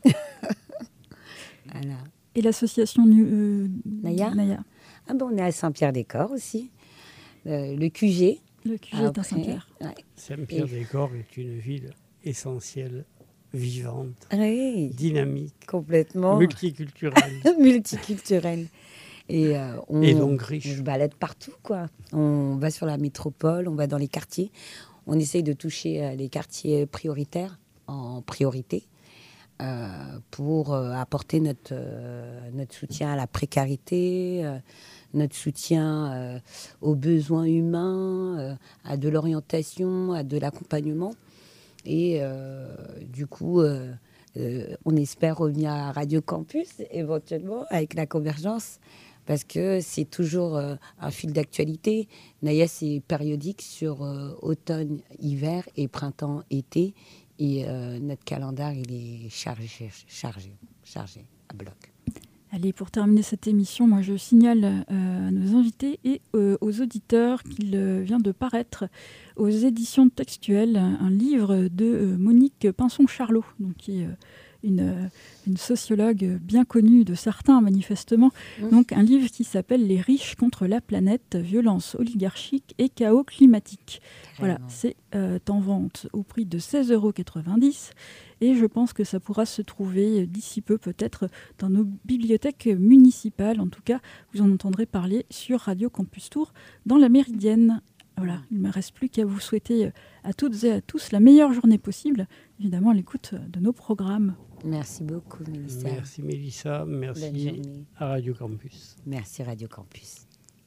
Voilà. Et l'association euh, Naya, Naya. Ah ben, on est à Saint-Pierre-des-Corps aussi. Euh, le Q G. Le Q G est à Saint-Pierre. Ouais. Saint-Pierre-des-Corps est une ville essentielle, vivante, oui, dynamique, complètement multiculturelle. multiculturelle. Et, euh, on, Et donc riche. On se balade partout, quoi. On va sur la métropole, on va dans les quartiers. On essaye de toucher euh, les quartiers prioritaires en priorité euh, pour euh, apporter notre, euh, notre soutien à la précarité, euh, notre soutien euh, aux besoins humains, euh, à de l'orientation, à de l'accompagnement. Et euh, du coup, euh, euh, on espère revenir à Radio Campus, éventuellement, avec la Convergence, parce que c'est toujours euh, un fil d'actualité. Naya, c'est périodique sur euh, automne, hiver et printemps, été. Et euh, notre calendrier, il est chargé, chargé, chargé, à bloc. Allez, pour terminer cette émission, moi je signale euh, à nos invités et euh, aux auditeurs qu'il euh, vient de paraître aux éditions textuelles un livre de euh, Monique Pinson-Charlot, donc qui est euh, une, une sociologue bien connue de certains, manifestement. Mmh. Donc, un livre qui s'appelle « Les riches contre la planète, violence oligarchique et chaos climatique ». Voilà, c'est euh, en vente au prix de seize euros quatre-vingt-dix. Et je pense que ça pourra se trouver d'ici peu, peut-être, dans nos bibliothèques municipales. En tout cas, vous en entendrez parler sur Radio Campus Tour dans la Méridienne. Voilà, il ne me reste plus qu'à vous souhaiter à toutes et à tous la meilleure journée possible, évidemment à l'écoute de nos programmes. Merci beaucoup, Mélissa. Merci, Mélissa. Merci à Radio Campus. Merci, Radio Campus.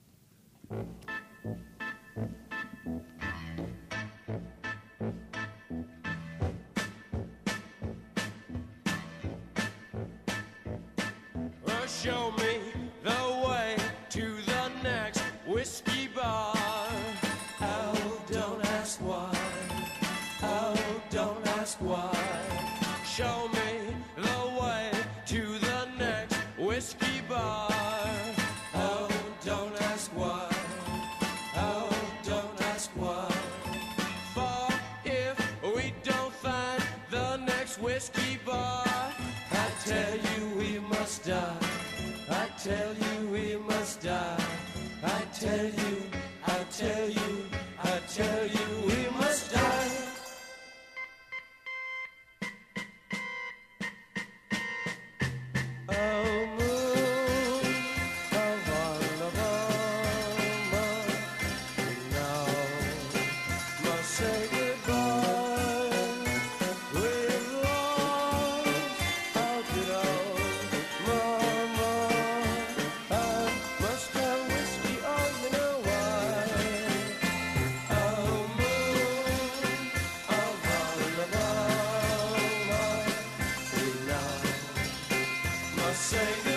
Show me the way to the next whiskey bar. Oh, don't ask why. Oh, don't ask why. Show me the way to the next whiskey bar. Oh, don't ask why. Oh, don't ask why. For if we don't find the next whiskey bar, I tell you we must die. I tell you we must die. I tell you, I tell you, I tell you we must die. Oh, moon of Alabama, now must say goodbye. We've lost our good old mama. I must have whiskey on me now. Why? Oh, moon of Alabama, we now must say goodbye.